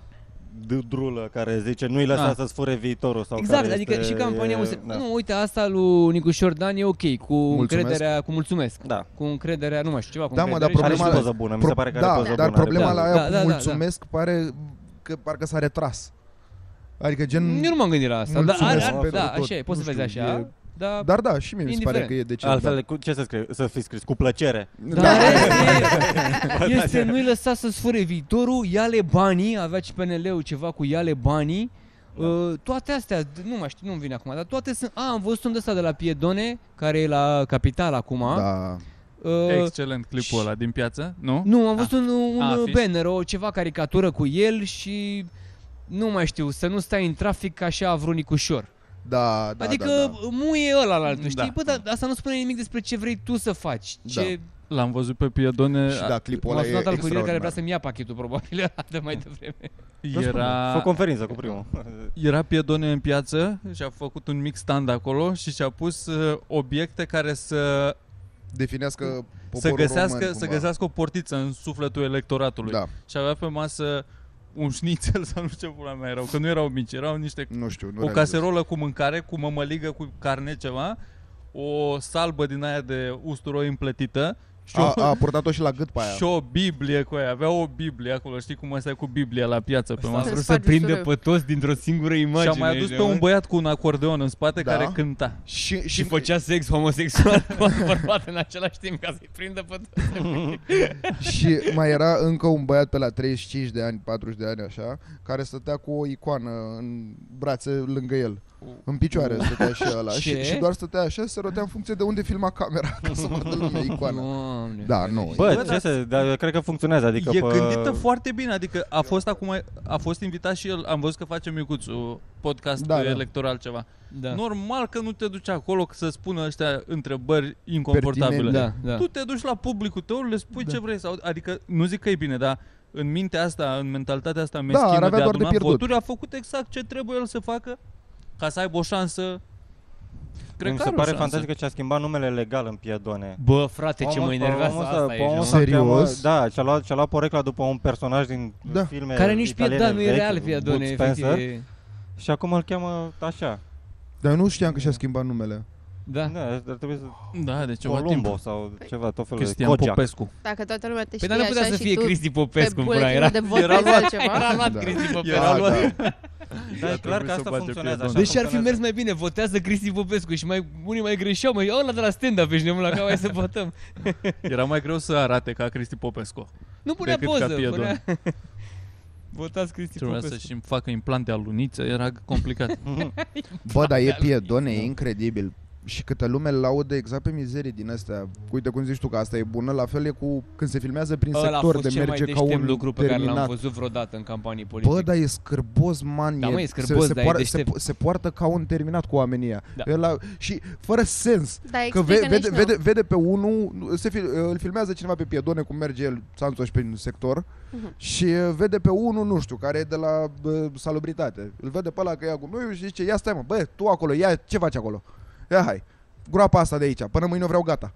Drulă care zice nu-i lăsa să-ți fure viitorul. Sau Exact, care adică este, și campania da. Nu, uite, asta lui Nicușor Dan e ok, cu Mulțumesc. încrederea, cu mulțumesc. Da. Cu încrederea, nu mai știu, ceva cu Da, mă, încredere. dar Are și problema- poză bună, mi se pare că are Da, poză dar bună. problema are la poză. aia Da, cu da, mulțumesc pare că parcă s-a retras. Adică gen... Eu nu m-am gândit la asta, dar Mulțumesc da, pentru așa e, tot. poți să Nu vezi știu, așa, e- dar Dar da, și mie mi se pare Indiferent. că e decent. Altfel, ce să scrie? Să fi scris? Cu plăcere. Dar este nu-i lăsa să-ți fure viitorul, ia-le banii, avea și PNL-ul ceva cu ia-le banii, toate astea, nu mai știu, nu-mi vine acum, dar toate sunt, am văzut un ăsta de la Piedone, care e la Capital acum. Da. Excelent clipul ăla din piață, nu? Nu, am văzut un afiș. banner, ceva caricatură cu el și nu mai știu, să nu stai în trafic așa a vrut Nicușor. Da, Adică da. muie ăla la altul, știi? Da. Bă, dar asta nu spune nimic despre ce vrei tu să faci. Ce... L-am văzut pe Piedone. Și da, clipul M-a ăla e sunat al curier care extraordinar. vrea să-mi ia pachetul, probabil, de mai devreme. Fă conferință cu primul. Era Piedone în piață și a făcut un mic stand acolo și și-a pus obiecte care să găsească o portiță în sufletul electoratului. Da. Și avea pe masă un șnițel sau nu știu ce pula mea erau, că nu erau mici, erau niște Nu știu, nu o caserolă cu mâncare, cu mămăligă, cu carne, ceva, o salbă din aia de usturoi împletită și a purtat-o și la gât pe aia. și o Biblie cu aia. Avea o Biblie acolo, știi cum ăsta e cu Biblia la piață pe A masă. vrut să prindă pe toți dintr-o singură imagine. Și a mai adus pe un băiat cu un acordeon în spate care cânta. Și făcea sex homosexual cu alt bărbat în același timp ca să-i prindă pe toți. Și mai era încă un băiat pe la 35 de ani, 40 de ani așa, care stătea cu o icoană în brațe lângă el. În picioare stătea și ăla. Și doar stătea așa, se rotea în funcție de unde filma camera, ca să vadă lumea icoana. Doamne. Da, nu. Dar cred că funcționează, adică E gândită foarte bine, adică a fost invitat și el, am văzut că face Micuțu podcast electoral ceva. Da. Normal că nu te duci acolo să spună ăștia întrebări inconfortabile. Da. Tu te duci la publicul tău, le spui ce vrei să aud. Adică nu zic că e bine, dar în mintea asta, în mentalitatea asta meschină de a aduna voturi, a făcut exact ce trebuie el să facă ca să aibă o șansă. Cred mi că se are pare o șansă. fantastic că și-a schimbat numele legal în Piedone. Bă, frate, ce mă enervează asta e. Serios? Da, și-a luat porecla după un personaj din filme care nici italiene nu e real Piedone, efectiv. Și acum îl cheamă așa. Dar eu nu știam că și-a schimbat numele. Da. Ar trebui să... Da, de ceva Columbo timp. sau ceva, tot felul de Cristian Kojak. Popescu. Dacă toată lumea te Păi știe dar nu putea așa să fie și tu Cristi Popescu, pe până era de vot era luat, ceva. era luat Da. Cristi Popescu. Era luat. Da, e clar că asta funcționează așa. Deci ar fi mers mai bine, votează Cristi Popescu și unii mai greșeau, ăla de la stand-up, ești nebun la cap, hai să votăm. Era mai greu să arate ca Cristi Popescu. Nu punea decât ca poză, Piedone. Votați Cristi Trebuia Popescu. să-și facă implante alunițe, era complicat. Bă, dar e Piedone, e incredibil. Și câtă lume laudă exact pe mizerii din astea. Uite cum zici tu că asta e bună. La fel e cu când se filmează prin sector de merge ca un lucru pe terminat. care l-am văzut vreodată în campanii politice. Bă, dar e scârbos, man. Da, mă, e scârbos, dar e deștept. se poartă ca un terminat cu oamenii ăia. Da. Și fără sens. Da, Că explică-ne vede pe unul, îl filmează cineva pe Piedone cum merge el țanțoș prin sector și vede pe unul, nu știu, care e de la salubritate. Îl vede pe ăla că ia gunoiul și zice, ia stai mă, bă, tu acolo, ia, ce faci acolo? Ia hai, groapa asta de aici, până mâine o vreau gata.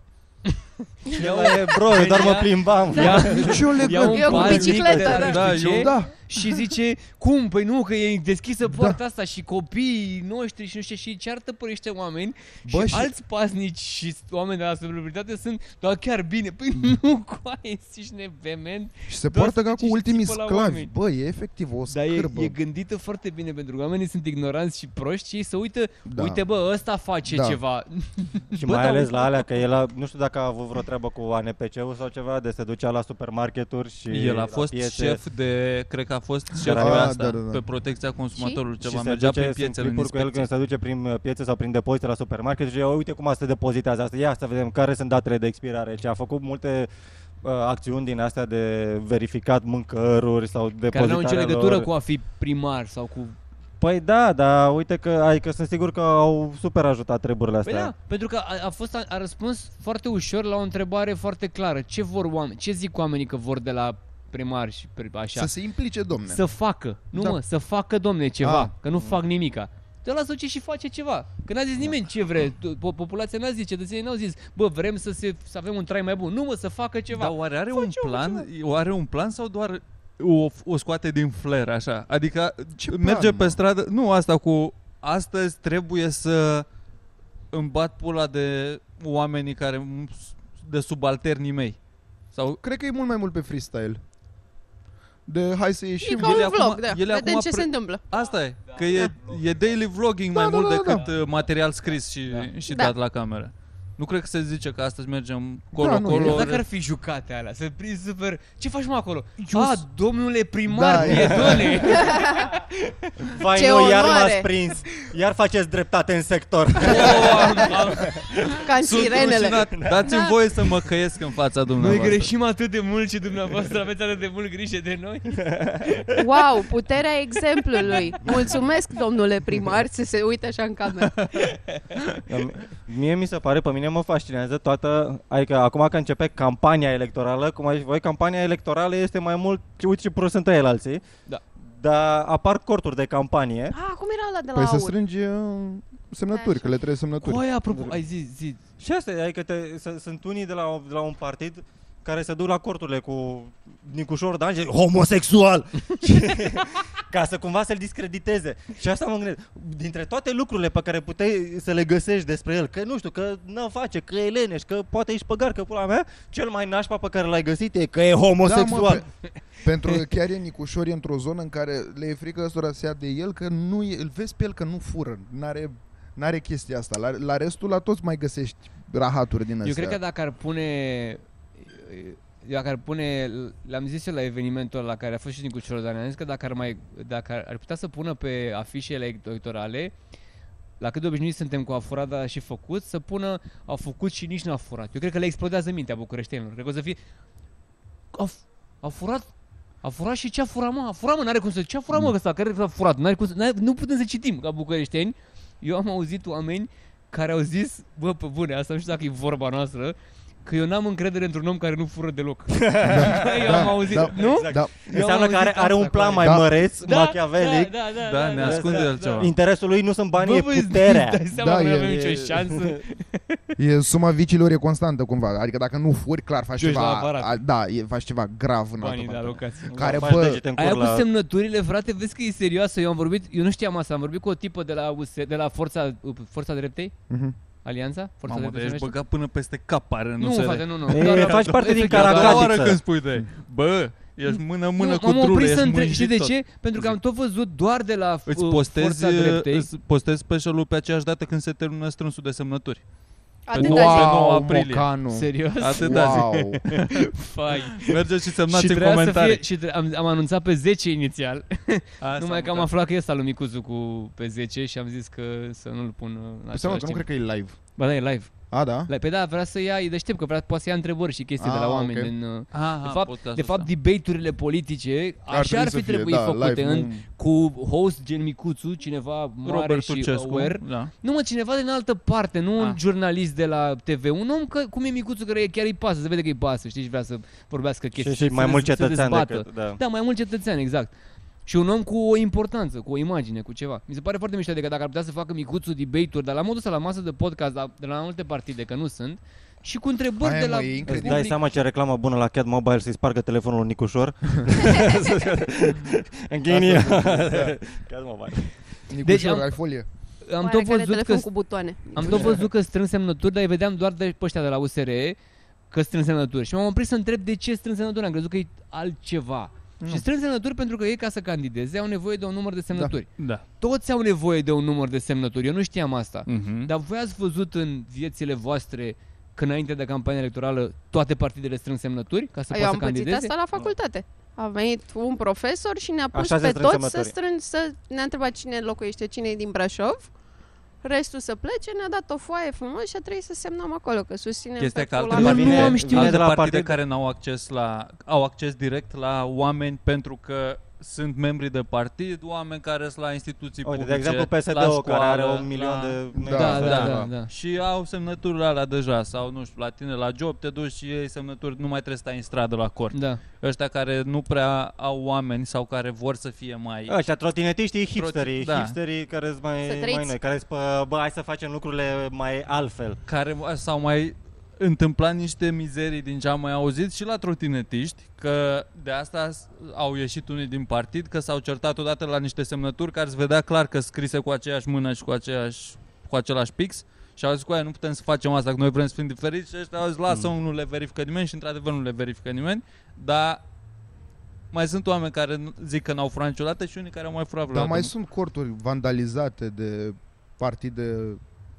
Bro, eu doar mă plimbam. Nici o legătură. Eu cu bicicletă, Da. Și zice, cum? Păi nu, că e deschisă poarta asta și copiii noștri și nu știu, și ceartă pe niște oameni. Bă, și alți pasnici și oameni de la celebritate sunt, dar chiar bine. Păi nu, coaie, ești vehement. Și se Doar poartă ca cu ultimii țipă la sclavi. oameni. Bă, e efectiv o Dar scârbă. e gândită foarte bine pentru că oamenii sunt ignoranți și proști și ei se uită, Da. uite bă, ăsta face Da. ceva. Și Bă, mai dar ales uite- la alea, că el nu știu dacă a avut vreo treabă cu ANPC-ul sau ceva, de se ducea la supermarketuri și El a la fost piețe. șef de, cred că a fost șef Da, pe da, asta, da. pe protecția consumatorului, Și ceva, se mergea duce, prin sunt piețele în clipuri cu el când inspecție. se duce prin piețe sau prin depozite la supermarket și uite cum se depozitează asta, ia să vedem care sunt datele de expirare. Și a făcut multe acțiuni din astea de verificat mâncăruri sau Care nu au depozitarea nicio legătură lor. cu a fi primar sau cu... Păi da, dar uite că, adică sunt sigur că au super ajutat treburile Păi astea. da, pentru că a răspuns foarte ușor la o întrebare foarte clară. Ce vor oameni? Ce zic oamenii că vor de la primar și așa? Să se implice, domne. Să facă. Nu Da. mă, să facă, domne, ceva. Ah. Că nu fac nimica. Te lasă duce și face ceva. Că n-a zis nimeni ce vrea. Populația n-a zis, cetățenii n-au zis, bă, vrem să avem un trai mai bun. Nu mă, să facă ceva. Dar oare are Face un plan? Oare un plan sau doar o scoate din flair așa? Adică Ce merge plan, pe mă? stradă, nu asta cu astăzi trebuie să îmi bat pula de oamenii care de subalternii mei. Sau Cred că e mult mai mult pe freestyle. De hai să E ieșim. ca un ele vlog, acum- da. ele Vedem acum ce se întâmplă. asta e, că e daily vlogging mai Da, mult da, da, decât material scris și Da. dat la cameră. Nu cred că se zice că astăzi mergem Da, nu, colo-colo. Dacă ar fi jucate alea, să prinzi super... Ce faci mă acolo? Domnule primar, Da, Piedone! Vai, Ce nu, iar onoare! m-ați prins. Iar faceți dreptate în sector. Ca în Sunt sirenele. rușinat. Dați-mi voie să mă căiesc în fața Noi dumneavoastră. greșim atât de mult și dumneavoastră aveți atât de mult grijă de noi. Wow, puterea exemplului. Mulțumesc, domnule primar, să se uite așa în cameră. Mie mi se pare, pe mine mă fascinează toată, adică acum că începe campania electorală, cum ai zis voi, campania electorală este mai mult ce uite ce prost sunt ei alții. Da. Dar apar corturi de campanie. Cum era ăla de la Păi să AUR? strângi semnături, că le trebuie semnături. Coi, apropo, ai zi. Și asta, adică sunt unii de la un partid care se duc la corturile cu Nicușor Dan și homosexual. Ca să cumva să-l discrediteze. Și asta mă gândesc. Dintre toate lucrurile pe care puteai să le găsești despre el, că nu știu, că nu face, că e leneș, că poate ești păgar, că pula mea, cel mai nașpa pe care l-ai găsit e că e homosexual. Da, pentru că chiar e Nicușor e într-o zonă în care le e frică ăstora să ia de el, că nu e, îl vezi pe el că nu fură. N-are chestia asta. La restul, la toți mai găsești rahaturi din astea. Eu cred că dacă ar pune, l-am zis eu la evenimentul ăla la care a fost și Nicușor Dan, am zis că dacă ar putea să pună pe afișele electorale, la cât de obișnuiți suntem cu a furat, dar și făcut, să pună au făcut și nici n-a furat. Eu cred că le explodează mintea bucureștenilor. Cred că o să fie a furat și ce-a furat, mă? A furat, mă, n-are cum să... Ce-a furat, mă, ăsta? Care a furat? Nu putem să citim ca bucureșteni. Eu am auzit oameni care au zis, bă, pe bune, asta nu știu dacă e vorba noastră, că eu n-am încredere într-un om care nu fură deloc. Eu am auzit, nu? Exact. Da. Înseamnă că are un plan mai măreț, machiavelic. Da, ne ascunde el ceva. Interesul lui nu sunt banii, e puterea. Dai seama Da, că nu e- avem nicio șansă. E suma vicilor e constantă cumva. Adică dacă nu furi, clar faci Duci la ceva. aparat. Faci ceva grav în altă Banii de parte. alocație. Care, Faci bă, degete în cur Aia cu la... semnăturile, frate, vezi că e serioasă. Eu nu știam asta, am vorbit cu o tipă de la Forța Dreptei, Mhm. Alianța, Forța Mamă, dar Dreptei. ești băgat până peste cap, pare. Nu, frate, nu. Ei, Doar- faci parte din efectiv, A doua Caracatiță. oară când spui de bă, ești mână-mână Nu, cu m-am trule, oprit să ești întreb. mânjit Știi de tot. ce? Pentru că am tot văzut doar de la Îți postezi, Forța Dreptei. îți postezi specialul pe aceeași dată când se termină strânsul de semnături. Atât Wow. de zi. 9 aprilie. Mocanu. Serios? Atât da zic. Wow. Fai. Mergeți și semnați Și în trebuia să comentarii. fie, și am anunțat pe 10 inițial. Asta Numai că am aflat că e ăsta lui Micuțu cu pe 10 și am zis că să nu-l pun în Păi seama același că nu timp. cred că e live. Ba da, e live. A, da? Pe da, vrea să ia, e deștept că poate să ia întrebări și chestii de la Ah, oameni. ok. Din, podcastul de fapt, ăsta. debate-urile politice așa ar să fi fie, trebuit da, făcute live, cu host gen Micuțu, cineva mare Robert și Turcescu, aware. da. Nu mă, cineva din altă parte, nu un Ah. jurnalist de la TV, un om cum e Micuțu, care chiar îi pasă, se vede că îi pasă, știi, și vrea să vorbească chestii. Și mai mult cetățean dezbată. decât... Da. Da, mai mult cetățean, exact. Și un om cu o importanță, cu o imagine, cu ceva. Mi se pare foarte mișto de că dacă ar putea să facă Micuțu debate-uri, dar la modul ăsta la masă de podcast, de la multe partide, că nu sunt, și cu întrebări Aia, de la mă, e Îți incredibil. dai seama ce reclamă bună la Cat Mobile să-i spargă telefonul lui Nicușor? În Ghinia. Cat Mobile. Nicușor, Deci am- ai folie. am tot Oarecare văzut telefon că cu butoane. am tot văzut că strâng semnături, dar îi vedeam doar de pe ăștia de la USR că strâng semnături. Și m-am oprit să întreb de ce strâng semnături, am crezut că e altceva. Și strâng semnături pentru că ei, ca să candideze, au nevoie de un număr de semnături. Da. Toți au nevoie de un număr de semnături, eu nu știam asta. Mhm. Dar voi ați văzut în viețile voastre că înainte de campania electorală toate partidele strâng semnături ca să Eu poată am să pățit candideze? asta la facultate. A venit un profesor și ne-a pus Așa se pe strâng toți semnături. ne-a întrebat cine locuiește, cine e din Brașov. Restul să plece, ne-a dat o foaie frumos și a trebuit să semnăm acolo, că susținem Chestia pe că alte pula Eu mea. nu vine- am știut. vine alte de la partide partid- care au acces direct la oameni pentru că sunt membri de partid, oameni care sunt la instituții Uite, publice, de exemplu la PSD-ul, care are școală, 1 milion la- de... Da, Da, da, da. Și au semnăturile alea deja. Sau, nu știu, la tine la job te duci și iei semnături, nu mai trebuie să stai în stradă la cort. Da. Ăștia care nu prea au oameni sau care vor să fie mai... Ăștia trotinetiștii, hipsterii, Da. hipsterii care sunt Să mai trăiți. noi, care sunt bă, hai să facem lucrurile mai altfel. Care s-au mai întâmplat niște mizerii din ce am mai auzit și la trotinetiști, că de asta au ieșit unii din partid, că s-au certat odată la niște semnături care se vedea clar că scrise cu aceeași mână și cu același pix. Și au zis cu aia, nu putem să facem asta, că noi vrem să fim diferiți. Și ăștia au zis, lasă, nu le verifică nimeni și într-adevăr nu le verifică nimeni. Dar mai sunt oameni care zic că n-au furat niciodată și unii care au mai furat Dar vreodată. mai sunt corturi vandalizate de partide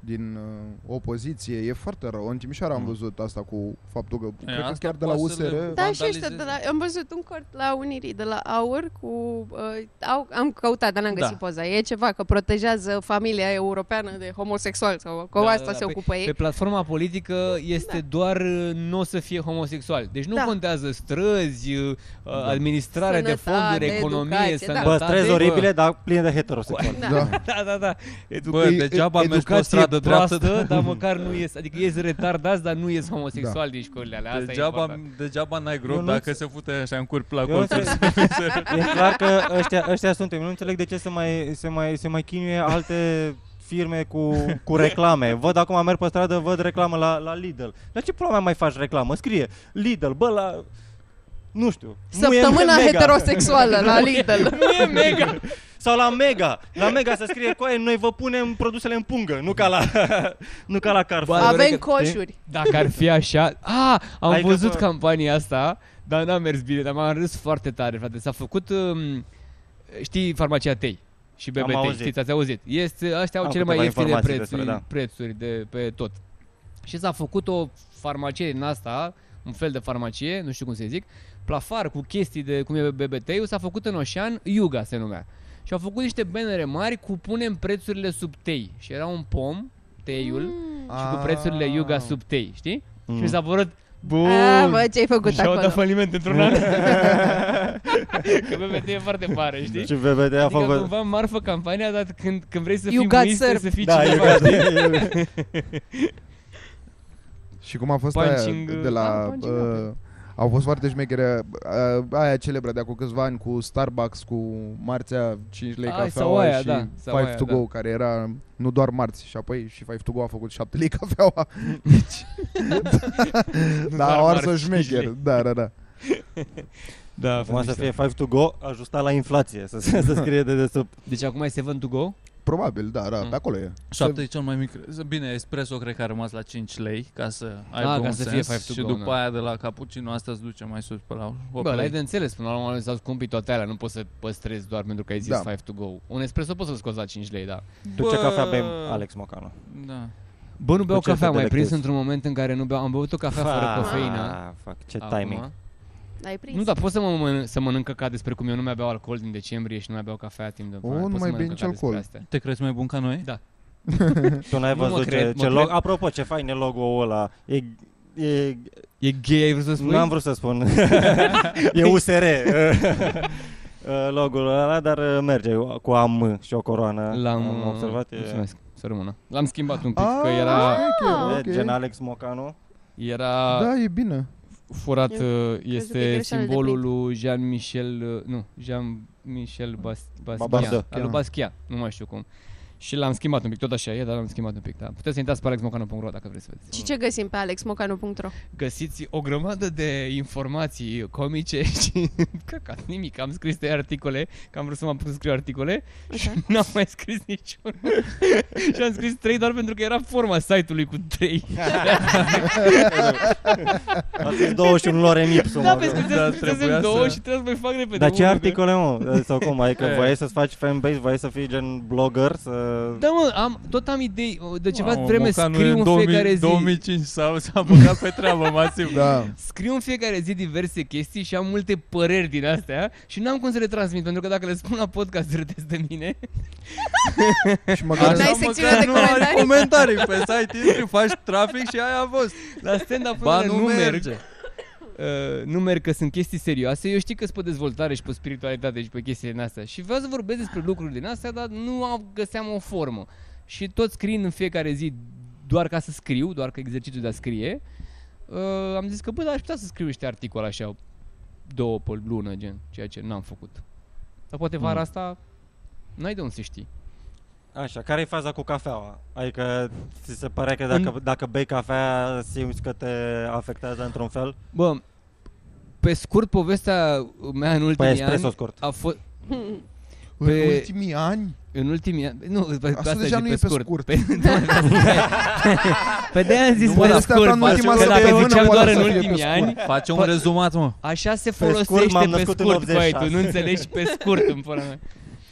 din opoziție. E foarte rău. În Timișoara am văzut asta cu faptul că cred că asta chiar de la poate să USR. le- Da, și ăștia vandalizeze. de la, am văzut un cort la Unirii de la Aur cu am căutat, dar n-am găsit Da. poza. E ceva că protejează familia europeană de homosexual sau cu asta se ocupă ei. Pe platforma politică este doar nu o să fie homosexual. Deci nu Da. contează străzi, administrarea de Sănătate, fonduri, economie, educație, da. sănătate. Bă, străzi oribile, dar pline de heterosexuali. Da. Da. Bă, degeaba mergi pe o stradă dreaptă, proastă, dar măcar nu ies. Adică ies retardați, dar nu ies homosexual din școlile alea. Asta e important. Degeaba n-ai Eu grob nu dacă se fute așa în curp la Eu nu colțuri. E clar că ăștia suntem. Nu înțeleg de ce se mai chinuie alte firme cu reclame. Văd acum, merg pe stradă, văd reclamă la Lidl. La ce pula mea mai faci reclamă? Scrie Lidl, bă, la... Nu știu. Săptămâna Mega. heterosexuală la Lidl. Nu e Mega. Sau la Mega. La Mega să scrie coaie, noi vă punem produsele în pungă, nu ca la Carrefour. Bă, Avem că- coșuri. Dacă ar fi așa... Am Adică, văzut bă- campania asta, dar n-a mers bine, dar m-am râs foarte tare, frate. S-a făcut... știi farmacia Tei și Am BBT, auzit. știți, ați auzit. Astea au Am cele mai câteva ieftine informații despre, prețuri de pe tot. Și s-a făcut o farmacie din asta, un fel de farmacie, nu știu cum să zic, plafar cu chestii de cum e BBT-ul, s-a făcut în Oșan, Iuga se numea. Și au făcut niște bannere mari cu punem prețurile sub tei. Și era un pom, teiul, și cu prețurile Iuga sub tei, știi? Și mi s-a părut bun. Bă, ce ai făcut Și au acolo? dat faliment într-un an. Că BBT e foarte mare, știi? Și BBT a Adică făcut... cumva marfă campania, dar când vrei să You fii got buist, trebuie served. să fii Da, cineva, eu știi? Și cum a fost Punching, aia de la... au fost foarte șmechere aia celebră de acum câțiva ani cu Starbucks, cu marțea 5 lei Ai, sau cafeaua aia, și da, sau 5 aia, to da. go, care era nu doar marți, și apoi și 5 to go a făcut 7 lei cafeaua. Deci, da, au ars-o marți, 5 șmecher. lei. Da. Da, Acum să fie 5 to go, ajustat la inflație, să scrie de desubt. Deci acum e 7 to go? Probabil, da, pe acolo e. 7 e cel mai mic. Bine, espresso cred că a rămas la 5 lei ca să aibă ca un să fie sens. 5 to Și go, după da. aia de la cappuccino asta se duce mai sus pe la 8 Bă, lei. l-ai de înțeles, până la urmă s-au scumpit toate alea, nu poți să păstrezi doar pentru că ai zis Da. 5 to go. Un espresso poți să-l scoți la 5 lei, da. Tu ce cafea bei, Alex Mocanu? Da. Bă, nu beau ce cafea, te mai prins delectezi? într-un moment în care nu beau, am băut o cafea fără cofeină. Fac, ce acum. timing. Ai prins? Nu, dar pot să mănânc căcat despre cum eu nu mai beau alcool din decembrie și nu mai beau cafea timp de nu mai bei nici alcool. Te crezi mai bun ca noi? Da. Tu n-ai Nu mă văzut cred, ce mă logo... cred. Apropo, ce fain e logo-ul ăla. E gay, ai vrut să spui? N-am vrut să spun. E USR. Logo-ul ăla, dar merge cu AM și o coroană. L-am observat. Mulțumesc, să rămână. L-am schimbat un pic, Ah, că era ok. Gen Alex Mocanu. Da, e bine. furat, Eu crezut că e este greșeală de simbolul print. lui Jean-Michel Basquiat, Babardă. al lui Basquiat, nu mai știu cum. Și l-am schimbat un pic, tot așa e, dar l-am schimbat un pic, da. Puteți să intrați pe alexmocanu.ro dacă vreți să vedeți. Și ce găsim pe alexmocanu.ro? Găsiți o grămadă de informații comice și căcat, nimic. Am scris 3 articole, că am vrut să mă apuc să scriu articole Așa. și n-am mai scris niciunul. Și am scris 3 doar pentru că era forma site-ului cu 3. Ați 21 lor ipsum. Da, vezi că Da, trebuie trebuia două să- și trebuie să mai fac repede. Dar ce unul, articole, mă? Sau cum? Adică E. voiai să-ți faci fanbase, voiai să fii gen blogger, să... Da, mă, tot am idei. De ceva Mamă, vreme Mocanu scriu în fiecare zi. 2005 s-a băgat pe treabă masiv. Da. Scriu în fiecare zi diverse chestii și am multe păreri din astea și n-am cum să le transmit, pentru că dacă le spun la podcast râdeți de mine. Și măcar N-ai Așa, secțiunea măcar de nu ai comentarii? comentarii pe site, intri, faci trafic și aia a fost. La stand-up Ba, nu nu merg. merge. Nu merg, că sunt chestii serioase. Eu știu că sunt pe dezvoltare și pe spiritualitate și pe chestiile din astea. Și vreau să vorbesc despre lucruri din astea, dar găseam o formă. Și tot scriind în fiecare zi doar ca să scriu, doar că exercițiul de a scrie, am zis că bă, dar aș putea să scriu niște articole așa 2 pe lună, gen, ceea ce n-am făcut. Dar poate vara asta n-ai de unde să știi. Așa, care e faza cu cafeaua? Adică ți se pare că dacă bei cafea simți că te afectează într-un fel? Bă, pe scurt, povestea mea în Păi ultimii espresso ani scurt. a fost... în pe- ultimii ani. În ultimii ani... Nu, pe Asta asta deja zic nu e pe scurt. Pe de-aia am zis Nu, pe mă, scurt, în ultima că dacă săptămână ziceam poate doar să în fie pe ultimii scurt. ani, Face un rezumat, mă. așa se scurt, folosește m-am pe născut în scurt, băi, 86. tu nu înțelegi pe scurt în pula mea.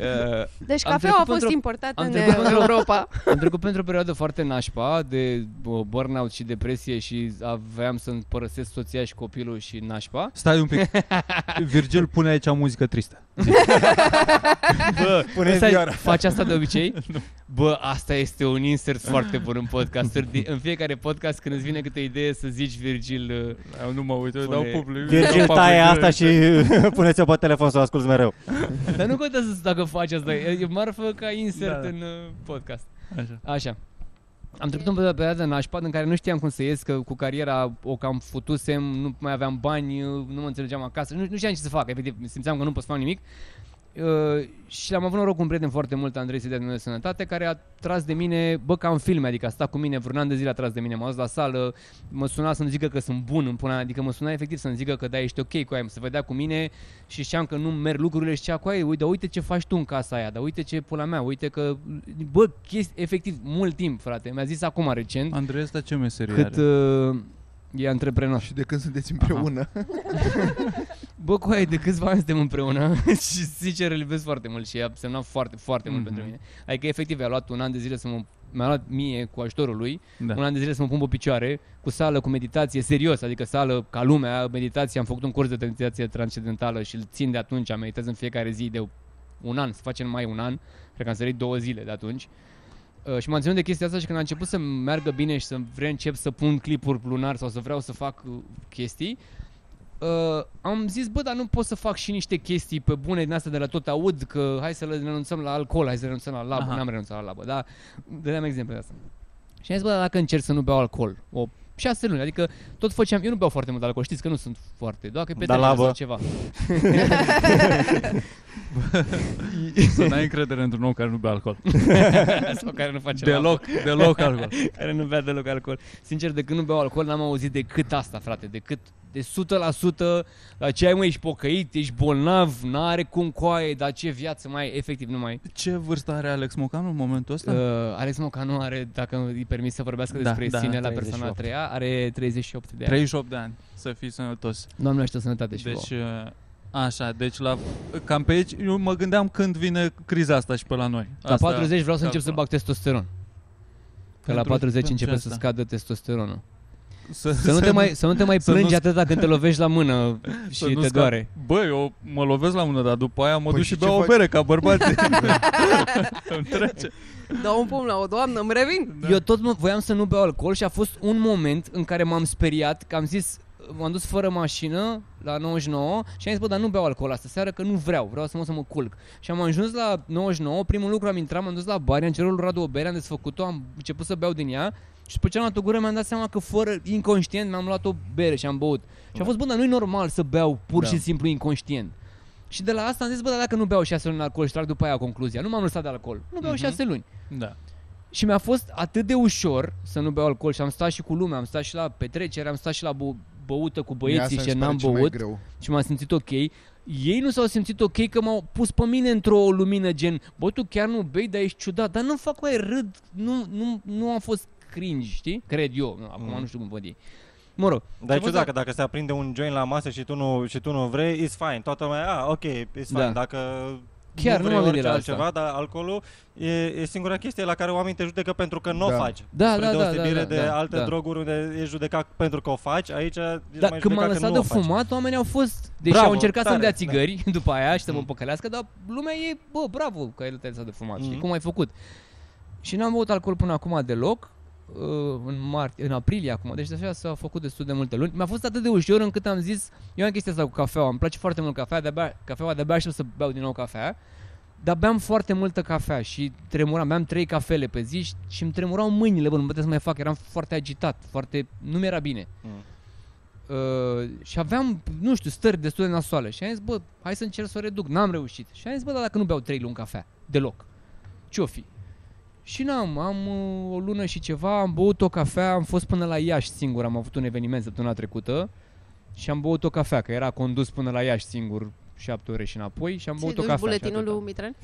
Deci Am cafeaua a trecut fost într-o- importată am în trecut într-o- Europa. Am trecut pentru o perioadă foarte nașpa de burnout și depresie și aveam să-mi părăsesc soția și copilul și nașpa. Stai un pic. Virgil pune aici muzică tristă. Bă, Pune stai, vioara. faci asta de obicei? Bă, asta este un insert foarte bun în podcast. În fiecare podcast când îți vine câte o idee să zici Virgil... Nu mă uit, eu Pune- dau public. Virgil, taie asta și puneți-o pe telefon să o asculți mereu. Dar nu contează dacă faci asta, e marfă ca insert Da. în podcast. Așa. Așa. Am trecut în perioada nașpa în care nu știam cum să ies, că cu cariera o cam futusem, nu mai aveam bani, nu mă înțelegeam acasă, nu știam ce să fac, efectiv, simțeam că nu pot să fac nimic. Și am avut noroc cu un prieten foarte mult, Andrei Sidea de Sănătate, care a tras de mine, bă, ca în filme, adică a stat cu mine vreun an de zile, a tras de mine, m-a dus la sală, mă suna să-mi zică că sunt bun în până, adică mă suna efectiv să-mi zică că da, ești ok cu aia, să vedea cu mine și știam că nu merg lucrurile și zicea cu aia, uite ce faci tu în casa aia, dar uite ce pula mea, uite că, bă, chestii, efectiv, mult timp, frate, mi-a zis acum recent, Andrei, ăsta ce meserie cât are? e antreprenor. Și de când sunteți împreună? Bă, cu aia, de câțiva ani suntem împreună și sincer îl iubesc foarte mult și a semnat foarte, foarte mult pentru mine. Adică efectiv a luat un an de zile mi-a luat mie cu ajutorul lui, Da. un an de zile să mă pun pe picioare, cu sală, cu meditație, serios, adică sală ca lumea, meditație, am făcut un curs de meditație transcendentală și îl țin de atunci, meditez în fiecare zi de un an, se face numai un an, cred că am sărit 2 zile de atunci. Și m-am ținut de chestia asta și când a început să meargă bine și să încep să pun clipuri lunar sau să vreau să fac chestii, am zis, bă, dar nu pot să fac și niște chestii pe bune din astea de la tot aud, că hai să renunțăm la alcool, hai să renunțăm la labă, n-am renunțat la labă, dar dădeam exemple de asta. Și am zis, bă, dacă încerc să nu beau alcool, 6 luni, adică tot făceam, eu nu beau foarte mult alcool, știți că nu sunt foarte, doar că e pe Dar termen labă. sau ceva. Să n-ai încredere într-un om care nu bea alcool. Sau care nu face labă. Deloc alcool. Care nu bea deloc alcool. Sincer, de când nu beau alcool, n-am auzit decât asta, frate, decât de 100% la ce ai, mă, ești pocăit, ești bolnav, n-are cum coaie, dar ce viață mai ai, efectiv nu mai. Ce vârstă are Alex Mocanu în momentul ăsta? Alex Mocanu are, dacă îi permis să vorbească Da, despre da, sine la 38. persoana a treia, are 38 de ani. 38 de ani. Să fii sănătos. Doamne ajută sănătate și Deci, vouă. așa, deci cam pe aici, eu mă gândeam când vine criza asta și pe la noi. La 40 vreau să încep să bag testosteron. Că la 40 începe să asta? scadă testosteronul. Să Să nu te mai să nu plângi sc- atâta când te lovești la mână să și nu te scap. doare. Bă, eu mă lovesc la mână, dar după aia mă Păi duc și și ce beau o faci? bere ca bărbații. Îmi trece. Dau un pumn la o doamnă, îmi revin. Eu tot voiam să nu beau alcool și a fost un moment în care m-am speriat, că am zis, m-am dus fără mașină la 99 și am zis, bă, dar nu beau alcool astă seară, că nu vreau să mă culc. Și am ajuns la 99, primul lucru am intrat, m-am dus la bar, am cerut lui Radu o bere, am desfăcut-o, am început să beau din ea și după ce am luat o gură mi-am dat seama că fără inconștient mi-am luat o bere și am băut. Și a fost, bă, dar nu-i normal să beau pur și simplu inconștient. Și de la asta am zis, bă, dar dacă nu beau 6 luni alcool și trag după aia concluzia, nu m-am lăsat de alcool, nu beau 6 luni. Da. Și mi-a fost atât de ușor să nu beau alcool și am stat și cu lumea, am stat și la petrecere, am stat și la băută cu băieții și n-am băut și m-am simțit ok. Ei nu s-au simțit ok că m-au pus pe mine într-o lumină gen, bă, tu chiar nu bei, dar ești ciudat, dar nu fac oaie, râd, nu am fost cringe, știi? Cred eu, acum nu știu cum văd ei. Mă rog. Dar e ciudat că dacă se aprinde un joint la masă și tu nu vrei, it's fine. Toată lumea, ok, it's fine. Da. Dacă Chiar nu vrei m-am orice gândit la altceva, asta. dar alcoolul e singura chestie la care oamenii te judecă pentru că nu o Da. faci. Da, Spre da, da, deosebire da, de da, alte da. droguri unde ești judecat pentru că o faci, aici ești Dar mai când m-am judecat că lăsat nu de o faci. fumat, oamenii au fost, deși Bravo, au încercat să-mi dea tare, țigări după aia și să mă păcălească, dar lumea e, bă, bravo că ai lăsat de fumat, știi, cum ai făcut. Și n-am băut alcool până acum deloc, în aprilie acum, deci așa s-au făcut destul de multe luni. Mi-a fost atât de ușor încât am zis, eu am chestia asta cu cafeaua, îmi place foarte mult cafeaua, de-abia aștept să beau din nou cafea, dar beam foarte multă cafea și tremuram, beam 3 cafele pe zi și îmi tremurau mâinile, bă, nu puteam să mai fac, eram foarte agitat, nu mi-era bine. Și aveam, nu știu, stări destul de nasoale și am zis, bă, hai să încerc să o reduc, n-am reușit. Și am zis, bă, dar dacă nu beau 3 luni cafea, deloc, ce-o fi? Și am o lună și ceva, am băut o cafea, am fost până la Iași singur, am avut un eveniment săptămâna trecută și am băut o cafea, că era condus până la Iași singur 7 ore și înapoi și am băut o Ți-ai dus cafea. buletinul lui Mitran?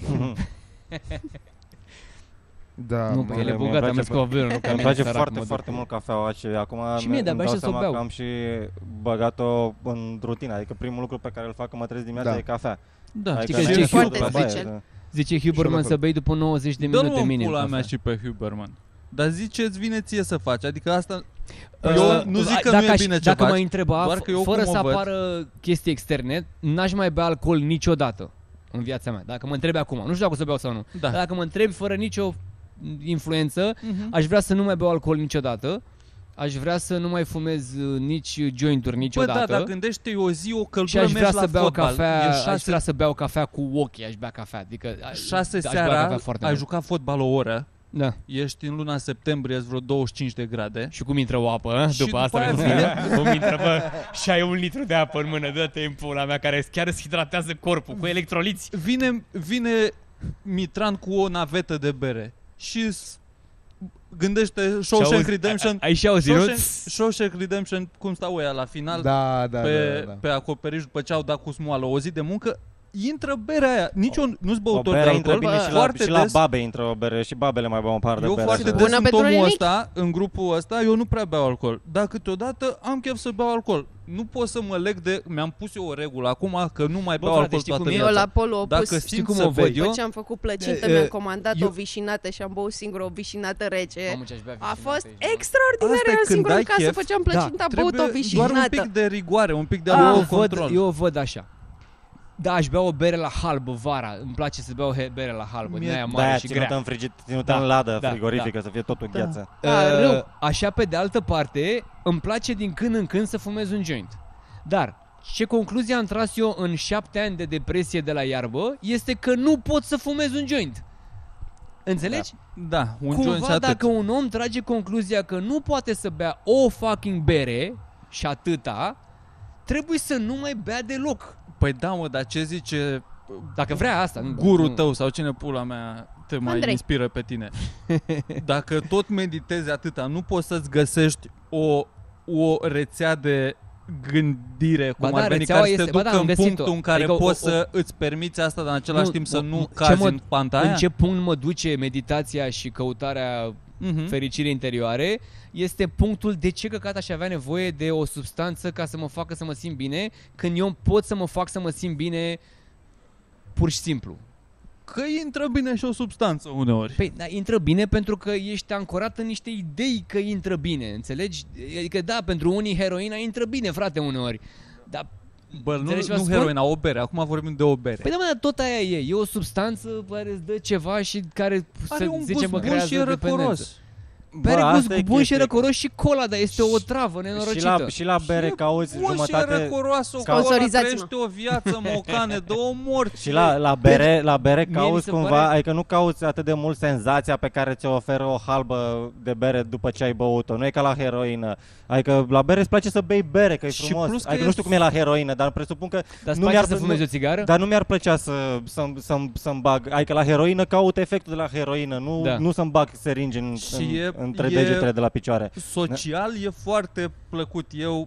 Da, Nu, mă, că el e mie bogat, îmi am mers cu avelul, nu ca Îmi mine, place sărac, foarte, mă foarte duc. mult cafeaua și acum Și mie, de-abia îmi dau aștept să o seama beau. că am și băgat-o în rutină, adică primul lucru pe care îl fac când mă trezesc dimineața Da. e cafea. Da, Știi Adică că nu Jake e foarte la baie, special. da. Zice Huberman să bei după 90 de minute Dă-l minim. pula cafea. mea și pe Huberman. Dar zici ce-ți vine ție să faci. Adică asta... Eu Eu nu zic că nu e bine ce dacă faci, mă întreba, doar că eu fără cum să o văd. apară chestii externe, n-aș mai bea alcool niciodată în viața mea. Dacă mă întrebi acum, nu știu dacă o să beau sau nu. Da. Dar dacă mă întrebi fără nicio influență, aș vrea să nu mai beau alcool niciodată. Aș vrea să nu mai fumez nici jointuri niciodată. Bă, da, dar gândește o zi, o și căldură, aș vrea mergi la să beau fotbal. cafea, E aș vrea să beau cafea cu ochii, aș bea cafea. Adică 6 aș bea seara, cafea foarte ai mult. jucat fotbal o oră, Da. ești în luna septembrie, îți vreo 25 de grade. Și cum intră o apă, Și după asta aia vine. Cum intră, bă, și ai 1 litru de apă în mână, dă-te în pula mea, care chiar îți hidratează corpul cu electroliți. Vine Mitran cu o navetă de bere și gândește Shawshank Redemption. Ai și auzit, nu? Shawshank Redemption, cum stau ăia la final Da. pe acoperiș după ce au dat cu smoală o zi de muncă, intră berea aia. Nu-s O băutor de bere intră alcool. bine și la babe intră o bere și babele mai beau un par de Eu bere. foarte așa. des Bună sunt pentru omul nimic. ăsta, în grupul ăsta, eu nu prea beau alcool. Dar câteodată am chef să beau alcool. Nu pot să mă leg de... Mi-am pus eu o regulă acum că nu mai Bă, beau frate, alcool știi toată cum e? Eu viața. la Polo opus. Dacă Știi simt cum să o văd bei, eu? După ce am făcut plăcintă, Eu- mi-am comandat eu- o vișinată și am băut singur o vișinată rece. Mamă, ce-aș bea A vișinată fost aici, extraordinar, Asta e eram când singur în ai casă, chef, făceam plăcintă, am băut o trebuie vișinată. doar un pic de rigoare, un pic de Eu autocontrol. o văd așa. Da, aș bea o bere la halbă vara. Îmi place să beau bere la halbă, din aia mare De-aia și ținută grea. în ținută Da, în ladă da, frigorifică, să fie totul gheață. Râu. Așa, pe de altă parte, îmi place din când în când să fumez un joint. Dar ce concluzie am tras eu în 7 ani de depresie de la iarbă este că nu pot să fumez un joint. Înțelegi? Da, un joint și Cumva atât. dacă un om trage concluzia că nu poate să bea o fucking bere și atâta, trebuie să nu mai bea deloc. Păi da, mă, dar ce zice Dacă vrea asta. gurul tău sau cine pula mea te mai Andrei. inspiră pe tine? Dacă tot meditezi atâta, nu poți să-ți găsești o rețea de gândire, cum Ba ar da, veni, rețeaua care să te este- ba ducă da, am în găsit-o. punctul în care Adică poți să îți permiți asta, dar în același timp să nu ce cazi în pantaia? În ce punct mă duce meditația și căutarea fericirii interioare este punctul de ce căcat aș avea nevoie de o substanță ca să mă facă să mă simt bine, când eu pot să mă fac să mă simt bine pur și simplu. Că intră bine și o substanță uneori. Păi, da, intră bine pentru că ești ancorat în niște idei că intră bine, înțelegi? Adică da, pentru unii heroina intră bine, frate, uneori. Dar Bă, înțelegi ce vă nu spun? heroina, o bere. Acum vorbim de o bere. Păi da, mă, dar tot aia e o substanță care îți dă ceva și care, Are să un zicem, gust mă bun creează și e dependență. răcoros. Bă, are asta gust e bun și chestia. răcoros și cola, dar este o travă nenorocită. Și la bere cauți Bun și e jumătate... răcoroasă, o Sponsorizați-mă. trăiește o viață mocane, două morți. Și la bere mi cauți se cumva, pare- adică nu cauți atât de mult senzația pe care ți-o oferă o halbă de bere după ce ai băut-o. Nu e ca la heroină. Adică la bere îți place să bei bere, că e Și frumos. plus că Adică e nu știu cum e la heroină, dar presupun că Dar îți nu place mi-ar să fumezi o țigară? Dar nu mi-ar plăcea să-mi bag. Adică la heroină caut efectul de la heroină, nu să-mi bag seringi între degetele de la picioare. Social e foarte plăcut.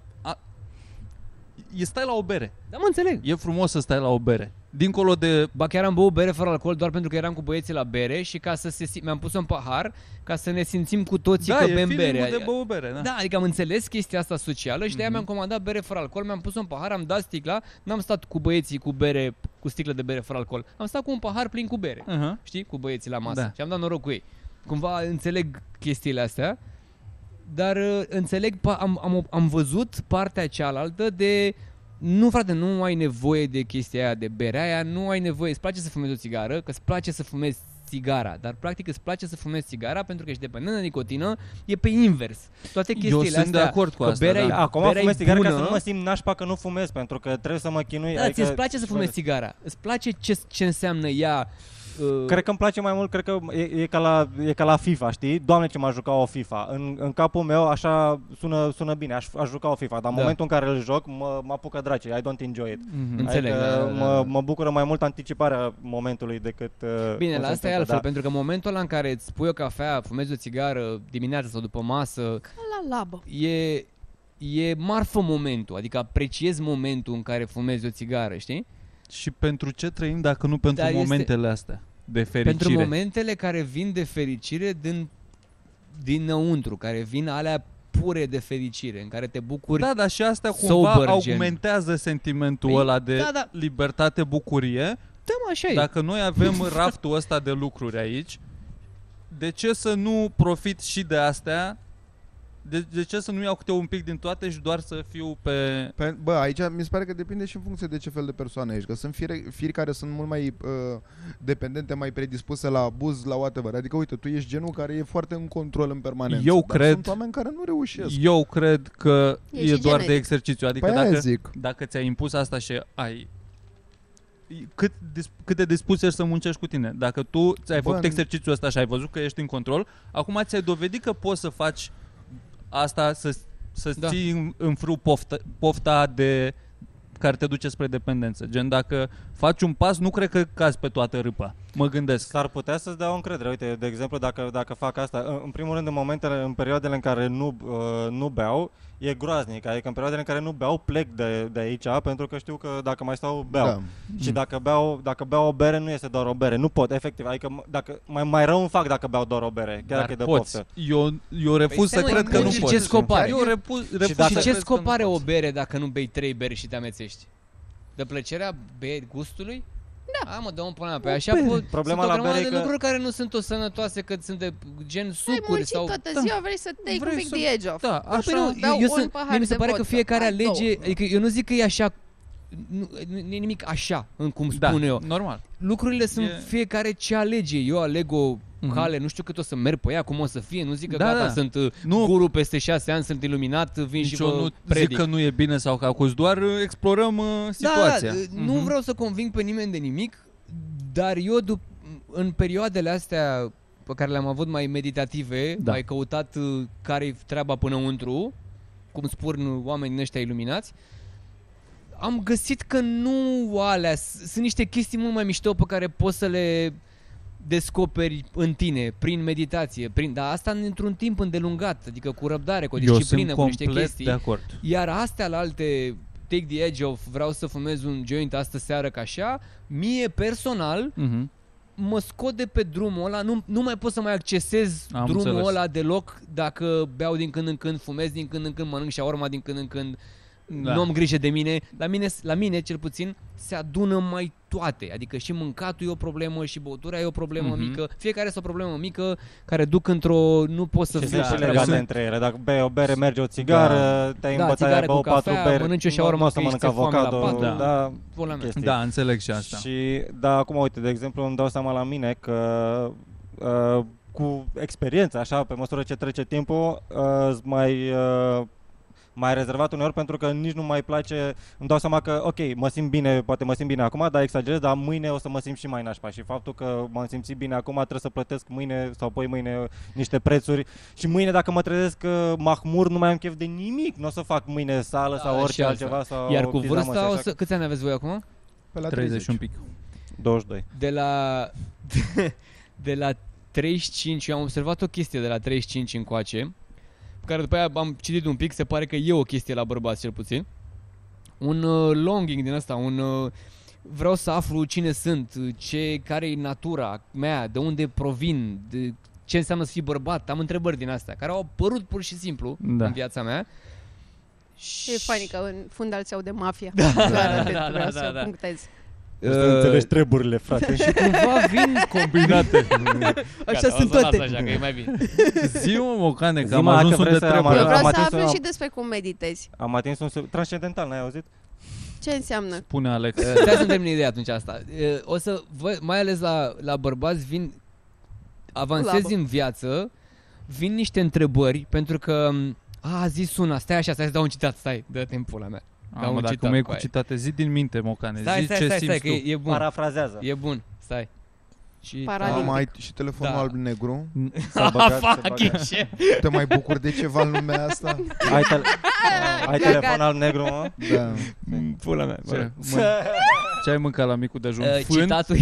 Stai la o bere. Da, mă înțeleg. E frumos să stai la o bere. Dincolo de... Ba chiar am băut bere fără alcool doar pentru că eram cu băieții la bere și ca să mi-am pus un pahar ca să ne simțim cu toții Da, că e bem feeling-ul bere. de băut bere, da. Da, adică am înțeles chestia asta socială și de-aia mi-am comandat bere fără alcool, mi-am pus un pahar, am dat sticla, n-am stat cu băieții cu bere, cu sticlă de bere fără alcool. Am stat cu un pahar plin cu bere. Uh-huh. Știi? Cu băieții la masă. Da. Și am dat noroc cu ei. Cumva înțeleg chestiile astea, dar înțeleg, am văzut partea cealaltă de... Nu, frate, nu ai nevoie de chestia aia, de berea aia, nu ai nevoie, îți place să fumezi o țigară, că îți place să fumezi țigara, dar practic îți place să fumezi țigara pentru că ești dependent de nicotină, e pe invers. Toate chestiile sunt astea, de acord cu că asta, berea da. e- Acum berea e fumez țigară ca bună. să nu mă simt nașpa că nu fumez, pentru că trebuie să mă chinui. Da, ți-ți place să fumezi țigara, îți place ce înseamnă ea. Cred că îmi place mai mult, cred că e ca la FIFA, știi? Doamne, ce m-a jucat o FIFA. În capul meu așa sună bine, aș juca o FIFA, dar în momentul în care îl joc mă apucă drace, I don't enjoy it. Înțeleg, Adică da. mă bucură mai mult anticiparea momentului decât Bine, la asta e concentrarea, altfel, da. pentru că momentul ăla în care îți pui o cafea, fumezi o țigară dimineața sau după masă, La labă. e marfă momentul, adică apreciezi momentul în care fumezi o țigară, știi? Și pentru ce trăim dacă nu pentru Dar este- momentele astea de fericire? Pentru momentele care vin de fericire dinăuntru, care vin alea pure de fericire, în care te bucuri. Da, dar și astea cumva sober, gen. augmentează sentimentul Păi, ăla de da, da. libertate, bucurie, Da, mă, așa e. Dacă noi avem raftul ăsta de lucruri aici, de ce să nu profit și de astea? De ce să nu iau câte un pic din toate și doar să fiu pe... Bă, aici mi se pare că depinde și în funcție de ce fel de persoană ești. Că sunt firi care sunt mult mai dependente, mai predispuse la abuz, la whatever. Adică, uite, tu ești genul care e foarte în control în permanență. Sunt oameni care nu reușesc. Eu cred că E e și doar genetic. de exercițiu. Adică Păi dacă ți-ai impus asta și ai... Cât de dispus ești să muncești cu tine. Dacă tu ți-ai făcut exercițiul ăsta și ai văzut că ești în control, acum ți-ai dovedit că poți să faci asta, să ții în frâu pofta de care te duce spre dependență. Gen, dacă faci un pas, nu cred că cazi pe toată râpa. Mă gândesc. S-ar putea să-ți dea o încredere. Uite, de exemplu, dacă fac asta, în primul rând, în perioadele în care nu beau, e groaznic. Adică în perioadele în care nu beau, plec de aici, pentru că știu că dacă mai stau, beau. Da. Și dacă beau o bere, nu este doar o bere. Nu pot, efectiv. Adică dacă mai rău îmi fac dacă beau doar o bere, chiar dacă e de poftă. Eu refuz să cred că nu poți. Ce scop are? Eu refuz și ce scop are o bere dacă nu bei 3 beri și te amețești? De plăcerea gustului? Da. Mă, dă-mă până pe așa. Problema la bere e că lucruri care nu sunt o sănătoase, că sunt de gen sucuri sau... toată ziua, vrei să take un pic de edge off. Da, așa. Mi se pare că fiecare alege, adică eu nu zic că e așa, nu e nimic așa, în cum spun eu. Normal. Lucrurile sunt fiecare ce alege. Eu aleg o cale, nu știu cât o să merg pe ea, cum o să fie, nu zic că gata, sunt guru peste 6 ani, sunt iluminat, vin și vă predic. Zic că nu e bine sau că acuz, doar explorăm situația. Nu vreau să conving pe nimeni de nimic, dar eu în perioadele astea pe care le-am avut mai meditative, mai căutat care-i treaba pânăuntru, cum spun oamenii ăștia iluminați, am găsit că nu alea, sunt niște chestii mult mai mișto pe care poți să le descoperi în tine, prin meditație, dar asta într-un timp îndelungat, adică cu răbdare, cu o disciplină, cu niște chestii. De acord. Iar astea la alte, take the edge of, vreau să fumez un joint astă seară ca așa, mie personal mă scot de pe drumul ăla, nu mai pot să mai accesez drumul ăla deloc dacă beau din când în când, fumez din când în când, mănânc shawarma din când în când. Nu am grijă de mine. La mine, cel puțin, se adună mai toate. Adică și mâncatul e o problemă, și băutura e o problemă mică. Fiecare este o problemă mică care duc într-o... Nu poți să fii... Și legate între ele. Dacă bei o bere, merge o țigară, te-ai învățat de băut 4 beri, mănânci o shawarma să mănânc avocado. Da, înțeleg și asta. Și, acum, uite, de exemplu, îmi dau seama la mine că... cu experiența, așa, pe măsură ce trece timpul, mai rezervat uneori, pentru că nici nu mai place, îmi dau seama că, ok, poate mă simt bine acum, dar exagerez, dar mâine o să mă simt și mai nașpa și faptul că m-am simțit bine acum trebuie să plătesc mâine sau poi mâine niște prețuri și mâine dacă mă trezesc mahmur nu mai am chef de nimic, nu o să fac mâine sală sau orice altceva. Sau iar cu vârsta, câți ani aveți voi acum? Pe la 30 un pic. 22. De la 35, eu am observat o chestie de la 35 încoace, care după aia am citit un pic, se pare că e o chestie la bărbați cel puțin. Un longing din ăsta, vreau să aflu cine sunt, care e natura mea, de unde provin, ce înseamnă să fii bărbat, am întrebări din astea, care au apărut pur și simplu în viața mea. E funny că în fundal ți-au de mafia. Să punctez. Înțelegi treburile, frate. Și cumva vin combinate. Așa sunt toate. Așa, că e mai bine. Zi-mă, Mocane, că am ajuns unde trebuie. Eu vreau să aflu și despre cum meditezi. Am atins un transcendental, n-ai auzit? Ce înseamnă? Spune Alex. Stai să-mi termin ideea atunci asta. O să, mai ales la bărbați, avansezi în viață, vin niște întrebări, pentru că a zis una, stai să dau un citat, dă timpul la mea. Dacă mă iei cu citate, zi din minte, Mocane, stai, ce simți tu. E bun. Parafrazează. E bun, stai. Mai și telefonul alb-negru. Te mai bucuri de ceva în lumea asta? Ai telefon alb-negru, mă? Da. Pula mea. Ce ai mâncat la micul dejun? Citatul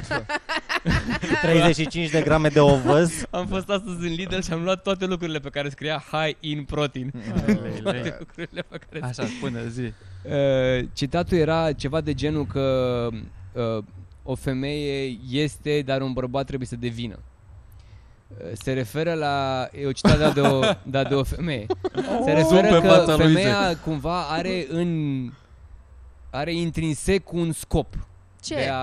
35 de grame de ovăz. Am fost astăzi în Lidl și am luat toate lucrurile pe care scria high in protein. Toate lucrurile pe care așa, spune, zi. Citatul era ceva de genul că o femeie este, dar un bărbat trebuie să devină. Se referă la... E o citată de o femeie. Se referă că femeia cumva are intrinsec un scop. Ce? De a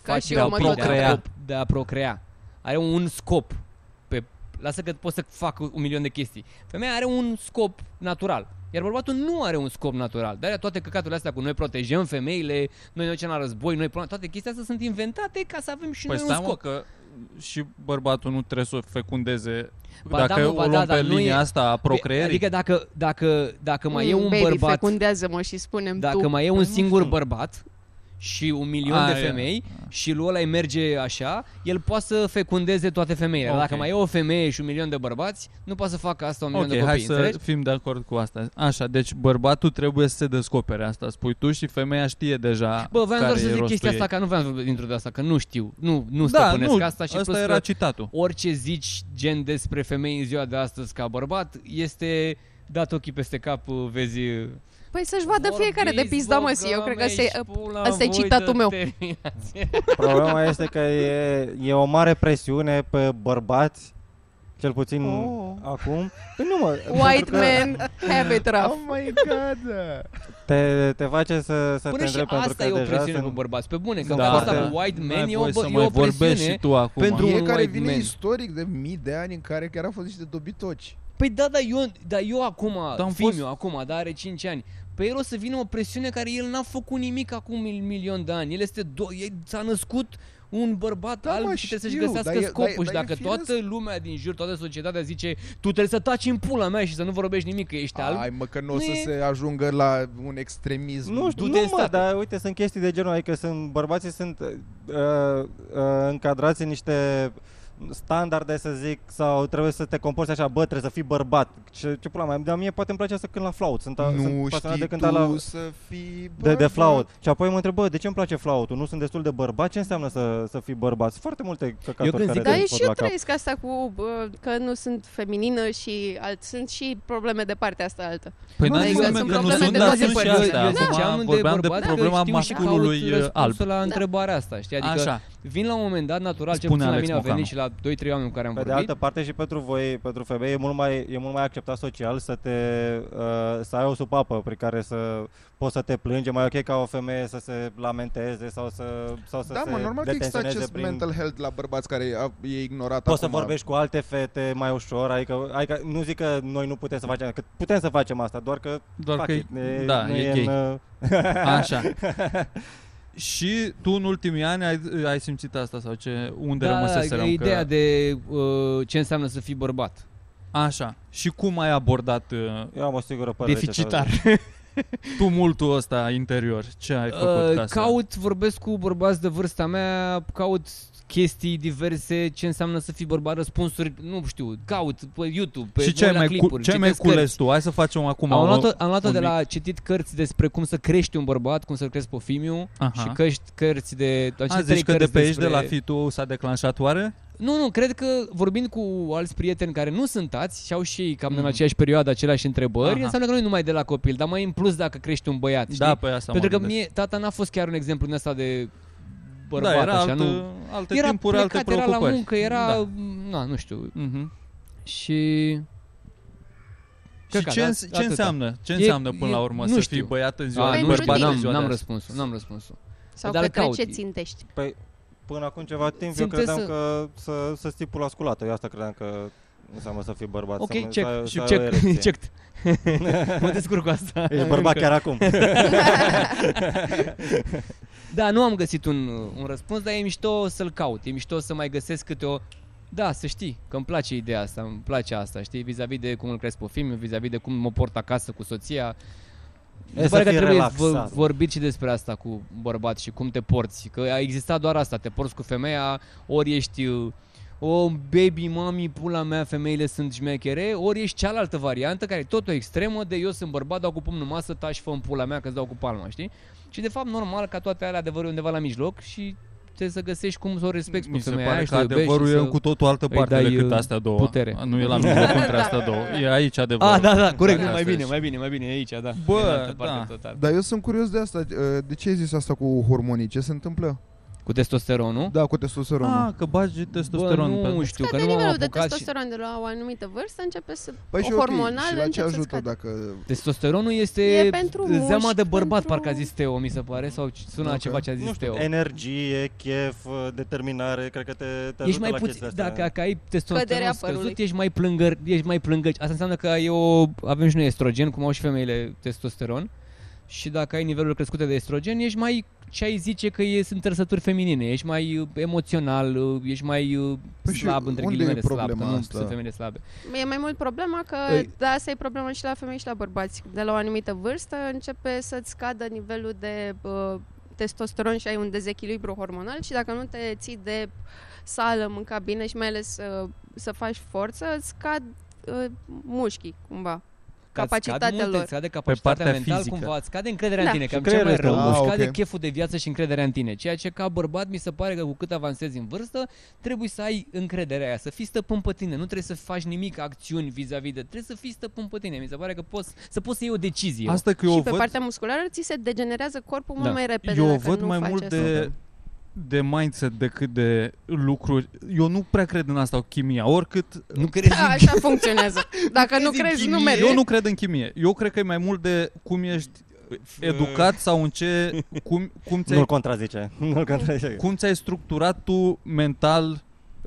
face eu, mă, de a procrea. Are un scop. Lasă că pot să fac 1.000.000 de chestii. Femeia are un scop natural. Iar bărbatul nu are un scop natural. De-aia toate căcaturile astea cu noi protejăm femeile, noi ne ducem la război, toate chestiile astea sunt inventate ca să avem și noi un scop. Că și bărbatul nu trebuie să o fecundeze dacă o luăm pe linia asta a procreierii. Adică dacă mai e un baby, bărbat, fecundează-mă și spune-mi dacă tu. mai e un singur bărbat și 1.000.000 de femei și lui ăla îi merge așa, el poate să fecundeze toate femeile. Okay. Dacă mai e o femeie și 1.000.000 de bărbați, nu poate să facă asta 1.000.000 de copii. Hai să fim de acord cu asta. Așa, deci bărbatul trebuie să se descopere asta, spui tu, și femeia știe deja. Bă, vreau doar să zic chestia asta, că nu vreau să intru de asta, că nu știu, nu stăpânesc asta și asta era citatul. Orice zici gen despre femei în ziua de astăzi ca bărbat, este dat ochii peste cap, vezi. Păi să-și vadă fiecare de pizda măsii. Eu cred că ăsta e citatul meu. Problema este că e o mare presiune pe bărbați, cel puțin acum. Păi nu, mă, white men have it rough. Oh my god. Te face să te îndrept, pentru că asta e o deja presiune cu bărbați. Pe bune, că Da, asta foarte- cu white man e o vorbești presiune. și tu acum. pentru un Fiecare white vine man. istoric de mii de ani în care chiar au fost niște dobitoci. Păi dar eu acum, am Fimiu acum, dar are 5 ani. Pe el o să vină o presiune care el n-a făcut nimic acum 1.000.000 de ani. El s-a născut un bărbat alb și trebuie să-și găsească scopul. Și dacă toată lumea din jur, toată societatea zice tu trebuie să taci în pula mea și să nu vorbești nimic că ești alb. Hai mă, că nu o să se ajungă la un extremism. Nu știu, dar uite, sunt chestii de genul, adică bărbații sunt încadrați în niște standarde, să zic, sau trebuie să te comporți așa, bă, trebuie să fii bărbat. Ce pula mea, dar mie poate îmi place să cânt la flaut. Sunt pasionat de cântat la să fii bărbat. de flaut. Și apoi mă întreb, bă, de ce îmi place flautul? Nu sunt destul de bărbat? Ce înseamnă să fii bărbat? Sunt foarte multe căcaturi care Dar te și eu trăiesc asta cu că nu sunt feminină și sunt și probleme de partea asta altă. Păi Adică sunt probleme de toate părțile. Eu ziceam de bărbat că problema știu și masculului caut răspunsul alb. la întrebarea asta, știi? Adică Așa. vin la un moment dat natural, ce Spune puțin la Alex mine a venit Mocanu. și la 2-3 oameni cu care am Pe de vorbit. altă parte și pentru voi, pentru femei, e mult mai acceptat social să ai o supapă prin care să poți să te plângi. Mai ok ca o femeie să se lamenteze sau să Da, se mă, normal că există detenționeze acest mental health la bărbați care e ignorat. Poți să acum. vorbești cu alte fete mai ușor, adică nu zic că noi nu putem să facem, că putem să facem asta, doar că e gay. Așa. Și tu în ultimii ani ai simțit asta sau ce? Unde rămăseserăm? Ideea de ce înseamnă să fii bărbat. Așa. Și cum ai abordat eu am o sigură părere deficitar tumultul ăsta interior? Ce ai făcut? Vorbesc cu bărbați de vârsta mea, caut chestii diverse, ce înseamnă să fii bărbat, răspunsuri, nu știu, caut pe YouTube, pe și ce ai mai cules tu? Hai să facem acum. Am luat-o de la citit cărți despre cum să crești un bărbat, cum să-l crești pe Fimiu. Și cărți de... Zici că de pe aici, de la fitul s-a declanșat oare? Nu, cred că vorbind cu alți prieteni care nu sunt tați și au și ei cam în aceeași perioadă aceleași întrebări, înseamnă că nu e numai de la copil, dar mai în plus dacă crești un băiat, știi? Da, pe asta pentru că mie, tata n-a fost chiar un exemplu din ăsta de bărbat, da, era așa, alte timpuri, alte preocupări. Era la muncă, nu știu. Și... Și ce înseamnă până la urmă să fii băiat în ziua de bărbat? N-am răspunsul. Sau către ce țintești? Păi, până acum ceva timp eu credeam că să stipul la sculată. Eu asta credeam că înseamnă să fii bărbat. Ok, check. Mă descurc cu asta. Ești bărbat chiar acum. Da, nu am găsit un răspuns, dar e mișto să-l caut. E mișto să mai găsesc câte o... Da, să știi că îmi place ideea asta, îmi place asta, știi? Vis-a-vis de cum îl cresc pe Fimiu, vis-a-vis de cum mă port acasă cu soția. Mi pare că trebuie vorbit și despre asta cu bărbat și cum te porți. Că a existat doar asta, te porți cu femeia, ori ești o baby mami, pula mea, femeile sunt șmechere, ori ești cealaltă variantă care e tot o extremă de eu sunt bărbat, dau cu pumnul în masă, taci, fă în pula mea că-ți dau cu palma, știi? Și de fapt normal ca toate alea adevărul undeva la mijloc și trebuie să găsești cum să o respecti pe femeia aia. Mi se pare că adevărul e cu totul altă parte decât astea două. Putere. Nu e la mijloc între astea două. E aici adevărul. Da, corect. Mai bine, e aici, da. Bă, da. Dar eu sunt curios de asta. De ce ai zis asta cu hormonii? Ce se întâmplă? Cu testosteronul. Da, cu testosteronul. că bagi testosteron. Nu știu, că Scade nu m-am nivelul de apucat și... testosteron de la o anumită vârstă, începe să... Păi și hormonal și la ce începe să ajută scadă. dacă... Testosteronul E este pentru zeama mușchi, de bărbat, pentru- parcă a zis Teo, mi se pare, sau sună Ok. ceva ce a zis Nu știu, Teo. energie, chef, determinare, cred că te Ești ajută mai la puțin, chestiile astea. dacă ai testosteron Căderea scăzut, părului. ești mai plângăci. Asta înseamnă că avem și noi estrogen, cum au și femeile testosteron. Și dacă ai niveluri crescute de estrogen, ești mai, ce ai zice că sunt trăsături feminine, ești mai emoțional, ești mai Păi și slab, între unde e ghilimele slab, că problema nu asta? sunt femeile slabe. E mai mult problema că, Ei. da, asta e problema și la femei și la bărbați. De la o anumită vârstă începe să-ți scadă nivelul de testosteron și ai un dezechilibru hormonal și dacă nu te ții de sală, mânca bine și mai ales să faci forță, îți scad mușchii, cumva. Capacitatea lor. Scade capacitatea partea mentală, fizică. cumva, îți scade încrederea în Da. tine, că Și cel mai creierul rău, ăsta. îți scade Ok. cheful de viață și încrederea în tine. Ceea ce ca bărbat mi se pare că cu cât avansezi în vârstă, trebuie să ai încrederea aia, să fii stăpân pe tine, nu trebuie să faci nimic acțiuni vis-a-vis de, trebuie să fii stăpân pe tine. Mi se pare că să poți să iei o decizie. Asta că Și eu pe văd, partea musculară ți se degenerează corpul Da. mult mai repede. eu dacă văd nu mai faci mult asta. de mindset decât de lucruri. Eu nu prea cred în asta, chimia, oricât... Nu crezi Da, așa funcționează. Dacă nu crezi în crezi, nu chimie? merge. Eu nu cred în chimie. Eu cred că e mai mult de cum ești educat sau în ce... Cum ți-ai Nu-l contrazice. Nu-l contrazice. cum ți-ai structurat tu mental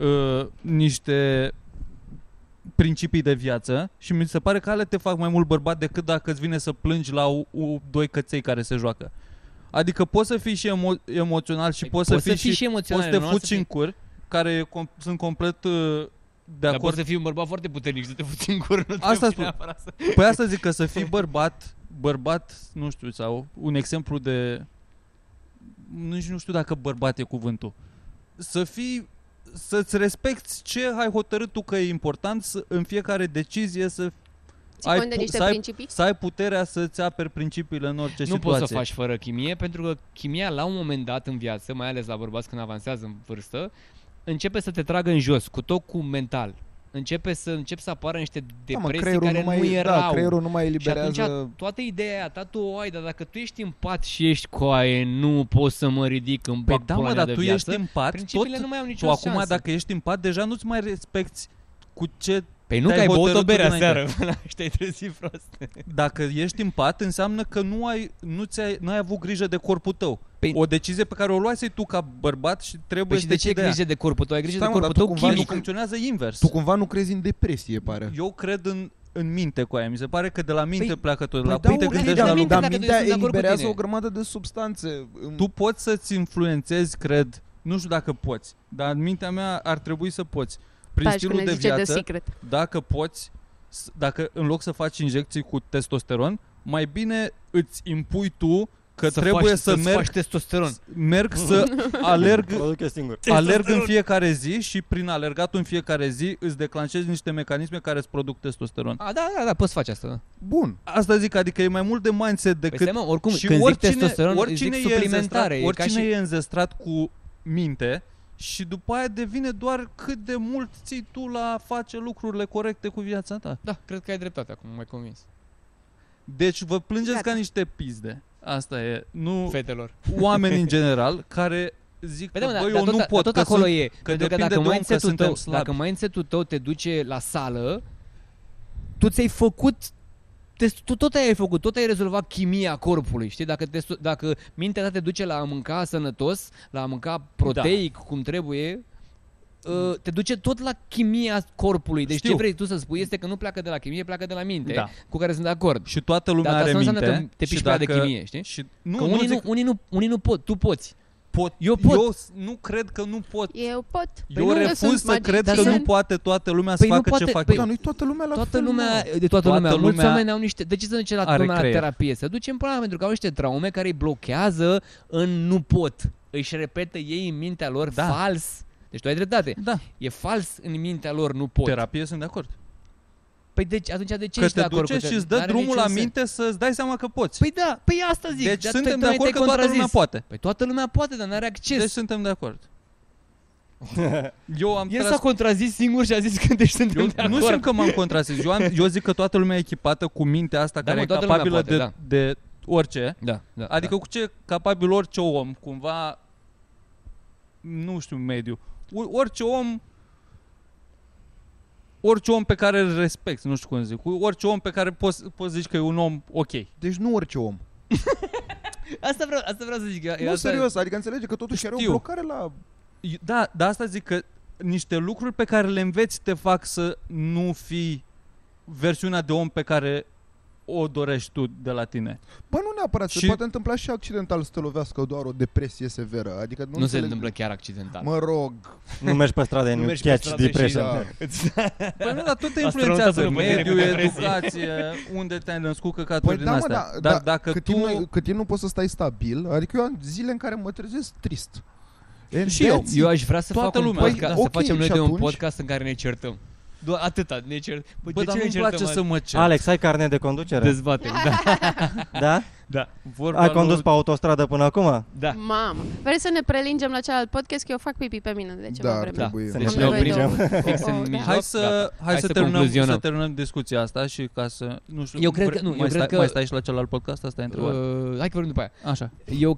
niște principii de viață și mi se pare că alea te fac mai mult bărbat decât dacă îți vine să plângi la doi căței care se joacă. Adică poți să fii și emoțional și poți să fii și emoțional, poți să te nu fuci să în fii- cur, care sunt complet de Dar acord. poți să fii un bărbat foarte puternic și să te fuți în cur. Nu Asta trebuie spun. neapărat să... Păi asta zic, că să fii bărbat, nu știu, sau un exemplu de... Nici nu știu dacă bărbat e cuvântul. Să-ți respecti ce ai hotărât tu că e important în fiecare decizie să Ții cont de niște principii? să ai puterea să-ți aperi principiile în orice Nu situație. poți să faci fără chimie, pentru că chimia la un moment dat în viață, mai ales la bărbați când avansează în vârstă, începe să te tragă în jos, cu mental. Începi să apară niște depresii care nu erau. creierul nu mai Și eliberează... atunci toată ideea aia ta tu o ai, dar dacă tu ești în pat și ești coaie, nu poți să mă ridic în Păi bag da, pula mă, mea dar de tu viață, ești în pat, principiile nu mai au nicio tu acum șansă. dacă ești în pat, deja nu-ți mai respecti cu ce... Păi nu te-ai că ai băut o hotărât bere tu aseară dinainte. și te-ai trezit prost. Dacă ești în pat, înseamnă că nu ai avut grijă de corpul tău. Păi- O decizie pe care o luai tu ca bărbat și trebuie Păi și să de ce ai decidi aia. grijă de corpul tău? Ai grijă Stai, de mă, corpul dar tău tu cumva Nu chimic. funcționează invers. Tu cumva nu crezi în depresie, pare. Eu cred în minte cu aia. Mi se pare că de la minte Păi- pleacă tot. Păi La da, minte ok, gândești dar la minte, lucruri. dar dacă eu mintea sunt de acord cu eliberează tine. o grămadă de substanțe. Tu poți să-ți influențezi, cred. Nu știu dacă poți, dar în mintea mea ar trebui să poți. Prin Taci stilul când de ne zice The viață, Secret. dacă poți, dacă în loc să faci injecții cu testosteron, mai bine îți impui tu că trebuie să faci testosteron. merg să alerg Mă duc eu singur. Alerg în fiecare zi și prin alergatul în fiecare zi îți declanșezi niște mecanisme care îți produc testosteron. Da, poți face asta. Da. Bun. Asta zic, adică e mai mult de mindset Păi decât... stai, mă, oricum, și când zic testosteron, zic suplimentare. E ca oricine și... e înzestrat cu minte și după aia devine doar cât de mult ții tu la a face lucrurile corecte cu viața ta. Da, cred că ai dreptate acum, mai convins. Deci vă plângeți Gata. ca niște pizde. Asta e. Nu Fetelor. oameni în general care zic Păi că da, bă, dar eu nu tot, pot, tot că acolo sunt, e. Pentru că depinde dacă de om, că mindset-ul suntem tău, slabi. dacă mindset-ul tău te duce la sală, tu ți-ai făcut tu tot ai făcut, tot ai rezolvat chimia corpului, știi? Dacă mintea ta te duce la a mânca sănătos, la a mânca proteic cum trebuie, te duce tot la chimia corpului. Deci Știu. ce vrei tu să spui este că nu pleacă de la chimie, pleacă de la minte, Da. cu care sunt de acord. Și toată lumea Dar are asta nu minte. înseamnă că te și piși prea de dacă- chimie, știi? Și, Că nu unii nu pot, tu poți. pot. Eu pot. Eu nu cred că nu pot. Eu pot. Eu nu, refuz sunt să cred că magician. nu poate toată lumea să Păi nu facă poate- ce fac păi eu. Dar nu-i toată lumea la Toată fel, lumea, mă. de toată Toată lumea, mulți lumea oameni au niște, de ce să duce la are lumea la creier. terapie? Să duce în pula mea, pentru că au niște traume care îi blochează în nu pot. Își repetă ei în mintea lor Da. fals. Deci tu ai dreptate. Da, E fals în mintea lor nu pot. terapie sunt de acord. Păi deci atunci de ce Că ești de te acord duce cu și îți dă N-are drumul la niciun sens. minte să-ți dai seama că poți. Păi da, păi asta zic. Deci Dar suntem tu de mai acord te-ai că toată lumea contrazis. poate. Păi toată lumea poate, dar n-are acces. Deci suntem de acord. Eu am El tras... s-a contrazis singur și a zis că deci suntem de Eu acord. nu simt că m-am contrazis. Eu zic că toată lumea e echipată cu mintea asta Da, care mă, e toată lumea capabilă poate, de orice. Da, da. Adică cu ce e capabil orice om, cumva nu știu, mediu. Orice om pe care îl respecti, nu știu cum zic, orice om pe care poți zici că e un om ok. Deci nu orice om. Asta vreau să zic. Nu, serios, adică înțelege că totuși are o blocare la... Da, dar asta zic că niște lucruri pe care le înveți te fac să nu fii versiunea de om pe care o dorești tu de la tine. Bă, nu neapărat, se poate întâmpla și accidental să te lovească doar o depresie severă. Adică nu se întâmplă chiar accidental. Mă rog. Nu mergi pe stradă, nu catch depression. Păi nu, dar tot te influențează mediul, educație, unde te-ai născut, căcaturi din astea. Dar dacă cât timp nu poți să stai stabil, adică eu am zile în care mă trezesc trist. Și eu aș vrea să fac un podcast, să facem noi de un podcast în care ne certăm. Doar atâta, ne certăm. Bă, dar nu-mi place să mă cer. Alex, ai carnet de conducere? Dezbatem, da. Da? Da. Ai condus pe autostradă până acum? Da. Mamă. Vrei să ne prelingem la celălalt podcast, că eu fac pipi pe mine de ceva vreme. Trebuie. Deci ne oprim fix în mijloc. Hai să terminăm discuția asta și ca să... Nu știu, eu cred că... Mai stai și la celălalt podcast? Asta e întrebarea. Hai că vorbim după aia. Așa.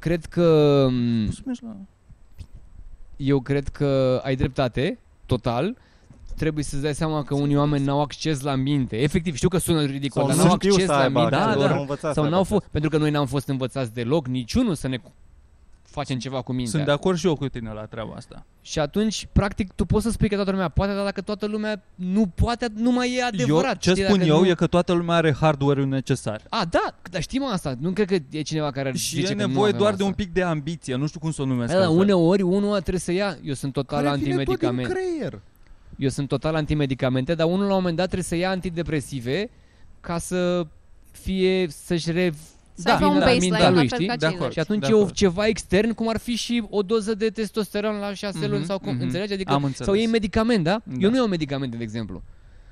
Eu cred că ai dreptate, total. Trebuie să-ți dai seama că unii oameni n-au acces la minte. Efectiv, știu că sună ridicol, dar n-au acces la minte. Sau n-au fost, pentru că noi n-am fost învățați deloc, niciunul să ne facem ceva cu mintea. Sunt de acord și eu cu tine la treaba asta. Și atunci, practic, tu poți să spui că toată lumea poate, dar dacă toată lumea nu poate, nu mai e adevărat. Ce spun eu e că toată lumea are hardware-ul necesar. Da, dar știm asta. Nu cred că e cineva care ar zice că nu. Și e nevoie doar de un pic de ambiție, nu știu cum să o numesc. Uneori, unul trebuie să ia. Eu sunt total antimedicament. Care vine tot din creier. Eu sunt total antimedicamente, dar unul la un moment dat trebuie să ia antidepresive ca să fie, să-și revină mintea lui, știi? Și atunci e ceva extern, cum ar fi și o doză de testosteron la 6 luni sau cum, înțelegi? Adică, sau iei medicament, da? Eu nu iau medicamente, de exemplu.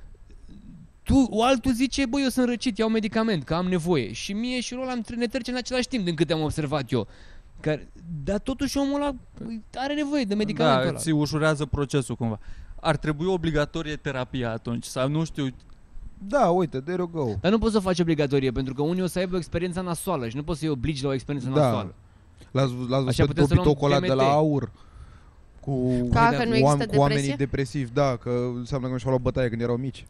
Altul zice, băi, eu sunt răcit, iau medicament, că am nevoie. Și mie și ăla ne trecem în același timp, din câte am observat eu. Dar totuși omul ăla are nevoie de medicamentul ăla. Da, ți ușurează procesul cumva. Ar trebui obligatorie terapia atunci, sau nu știu... Da, uite, there you go. Dar nu poți să o faci obligatorie, pentru că unii o să aibă o experiență nasoală și nu poți să-i obligi la o experiență nasoală. L-ați văzut pe dobitocul ăla de la Aur? Cu oamenii depresivi, da, că înseamnă că nu și-au luat bătaie când erau mici.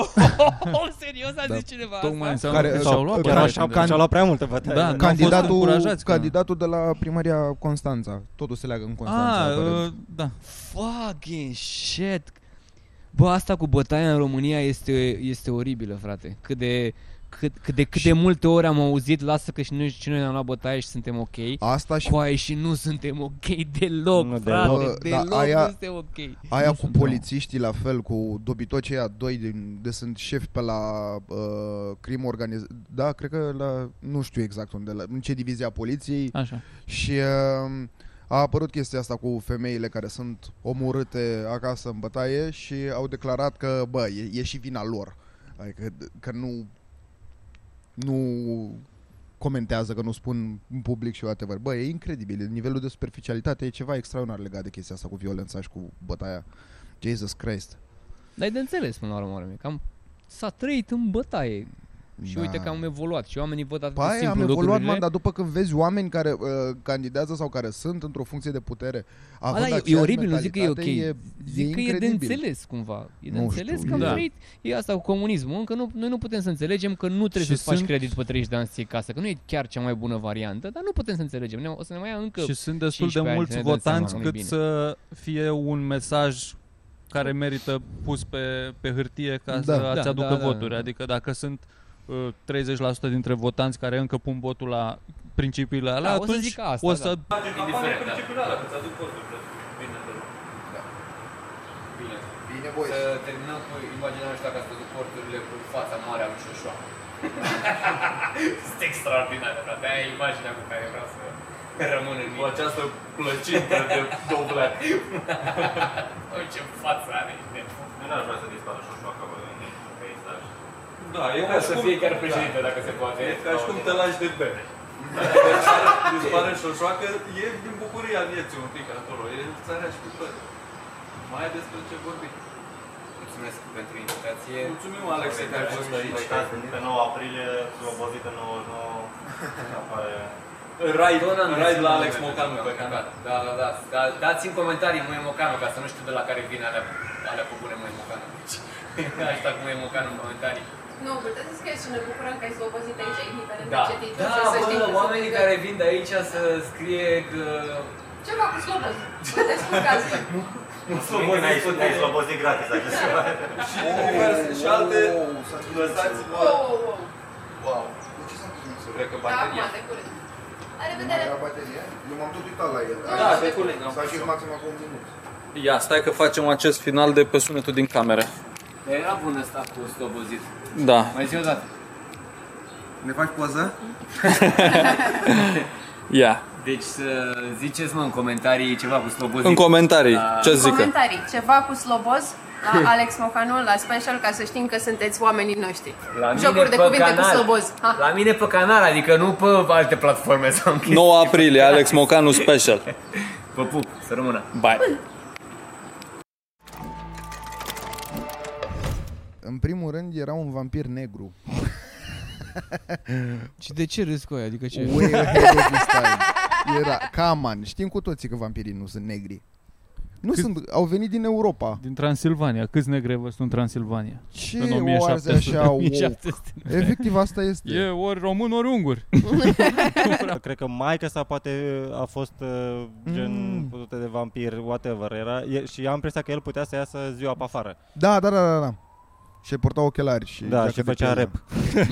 Serios a zis cineva tocmai asta? Care și-au luat prea multe bătaie. Da, candidatul de la primăria Constanța. Totul se leagă în Constanța. Da. Fucking shit. Bă, asta cu bătaia în România este oribilă, frate. Cât de multe ori am auzit, lasă că și noi ne-am luat bătaie și suntem ok. Asta și coaie și nu suntem ok deloc, frate. Deloc nu suntem ok. Aia cu polițiștii la fel, cu dobitocii aia doi de sunt șefi pe la crimă organizată. Da, cred că la nu știu exact unde, în ce divizia poliției. Așa. Și a apărut chestia asta cu femeile care sunt omorâte acasă în bătaie și au declarat că, bă, e și vina lor. Adică că nu comentează, că nu spun în public și whatever. Bă, e incredibil. Nivelul de superficialitate e ceva extraordinar legat de chestia asta cu violența și cu bătaia. Jesus Christ. Dar e de înțeles până la urmă. Cam s-a trăit în bătaie. Și uite că am evoluat și oamenii văd atât de simplu am evoluat, lucrurile. dar după când vezi oameni care candidează sau care sunt într-o funcție de putere, e oribil, nu zic că e ok. Zic că e de înțeles cumva. E de înțeles că am trăit. E asta cu comunismul. Încă noi nu putem să înțelegem că nu trebuie să-ți faci credit pe 30 de ani să iei casă, că nu e chiar cea mai bună variantă, dar nu putem să înțelegem. O să ne mai ia încă. Și sunt destul de mulți votanți cât să fie un mesaj care merită pus pe hârtie ca să-ți aducă voturi. Adică dacă sunt 30% dintre votanți care încă pun votul la principiile alea, atunci o să... Indiferent, principiile alea, că-ți aduc votul. Bine, voi. Să terminăm cu imaginea asta că ați văzut porturile cu fața mare a lui Șoșoa. Este extraordinar, frate. Aia e imaginea cu care vreau să rămân în mine. Cu această plăcintă de dovleac. Oi, ce față are. Nu ar vrea să dispară Șoșoa ca în peisaj. Da, e ca să fie chiar președinte, dacă se poate. E ca și cum te lași de bere. Dispare Șoșoacă, e din bucuria vieții un pic acolo. E țarea și cu toate. Mai ai despre ce vorbi. Mulțumesc pentru invitație. Mulțumim, Alex, că ai fost aici. Pe 9 aprilie, sub o pozită 99, apare... Raid la Alex Mocanu pe canal. Da. Dați în comentarii Muie Mocanu, ca să nu știu de la care vine alea cu bune Muie Mocanu. Hashtag Muie Mocanu în comentarii. Nu, puteți să scrieți și ne bucurăm că ai slobozit aici, indiferent de Da, ce titlu. bă, oamenii care vin de aici să scrie că... Ceva cu sloboz. Puteți cu caz. N-ai slobozit gratis acest ceva. Și alte lăsați-vă. Wow. Ce s-a întâmplat? Cred că Da, bateria. acum, de curând. La revedere! Era baterie? Eu m-am tot uitat la el. Da, de curând. S-a și maxim acum un minut. Ia, stai că facem acest final de pe sunetul din cameră. Era bun ăsta cu slobozit. Da. Mai zi o dată. Ne faci poză? Ia. Deci să ziceți, mă, în comentarii ceva cu slobozit. În comentarii, ce zică? Comentarii, ceva cu sloboz la Alex Mocanu, la special, ca să știm că sunteți oamenii noștri. Jocuri de cuvinte cu sloboz. Ha. La mine pe canal, adică nu pe alte platforme sau închis. 9 aprilie, Alex Mocanu special. Vă pup, să rămână. Bye. În primul rând era un vampir negru. Și de ce râzi cu aia? Adică ce? Way ahead of his time. Era, come on, știm cu toții că vampirii nu sunt negri. Nu sunt, au venit din Europa. Din Transilvania. Câți negri ai văzut în Transilvania? Ce În o 1700. arzi așa? Wow. 1700. Efectiv asta este. E ori român, ori ungur. Cred că maica sa poate a fost gen putute de vampir, whatever. Și am impresia că el putea să iasă ziua pe afară. Da. Și purta ochelari și Da, și făcea rap.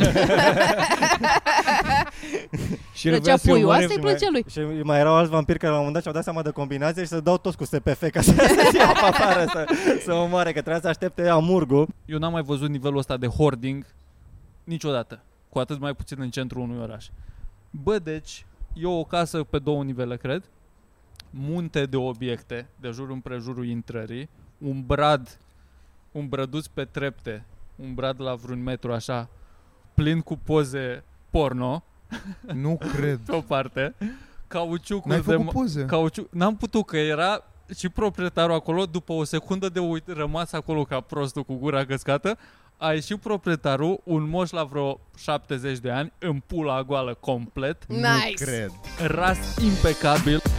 Și Plăcea puiul, asta îi plăcea lui. Și mai erau alți vampiri care la un moment dat și-au dat seama de combinație și se dau toți cu SPF ca să se ia pe afară să omoare, că trebuia să aștepte amurgul. Eu n-am mai văzut nivelul ăsta de hoarding niciodată. Cu atât mai puțin în centrul unui oraș. Bă, deci, e o casă pe 2 nivele, cred. Munte de obiecte, de jur împrejurul intrării. Un brăduț pe trepte. Un brad la vreun metru așa, plin cu poze porno. Nu cred. Pe o parte. Cauciucul N-ai făcut poze? N-am putut, că era și proprietarul acolo. După o secundă de rămas acolo ca prostul cu gura căscată, a ieșit proprietarul, un moș la vreo 70 de ani, în pula goală complet. Nice! Nu cred. Ras impecabil.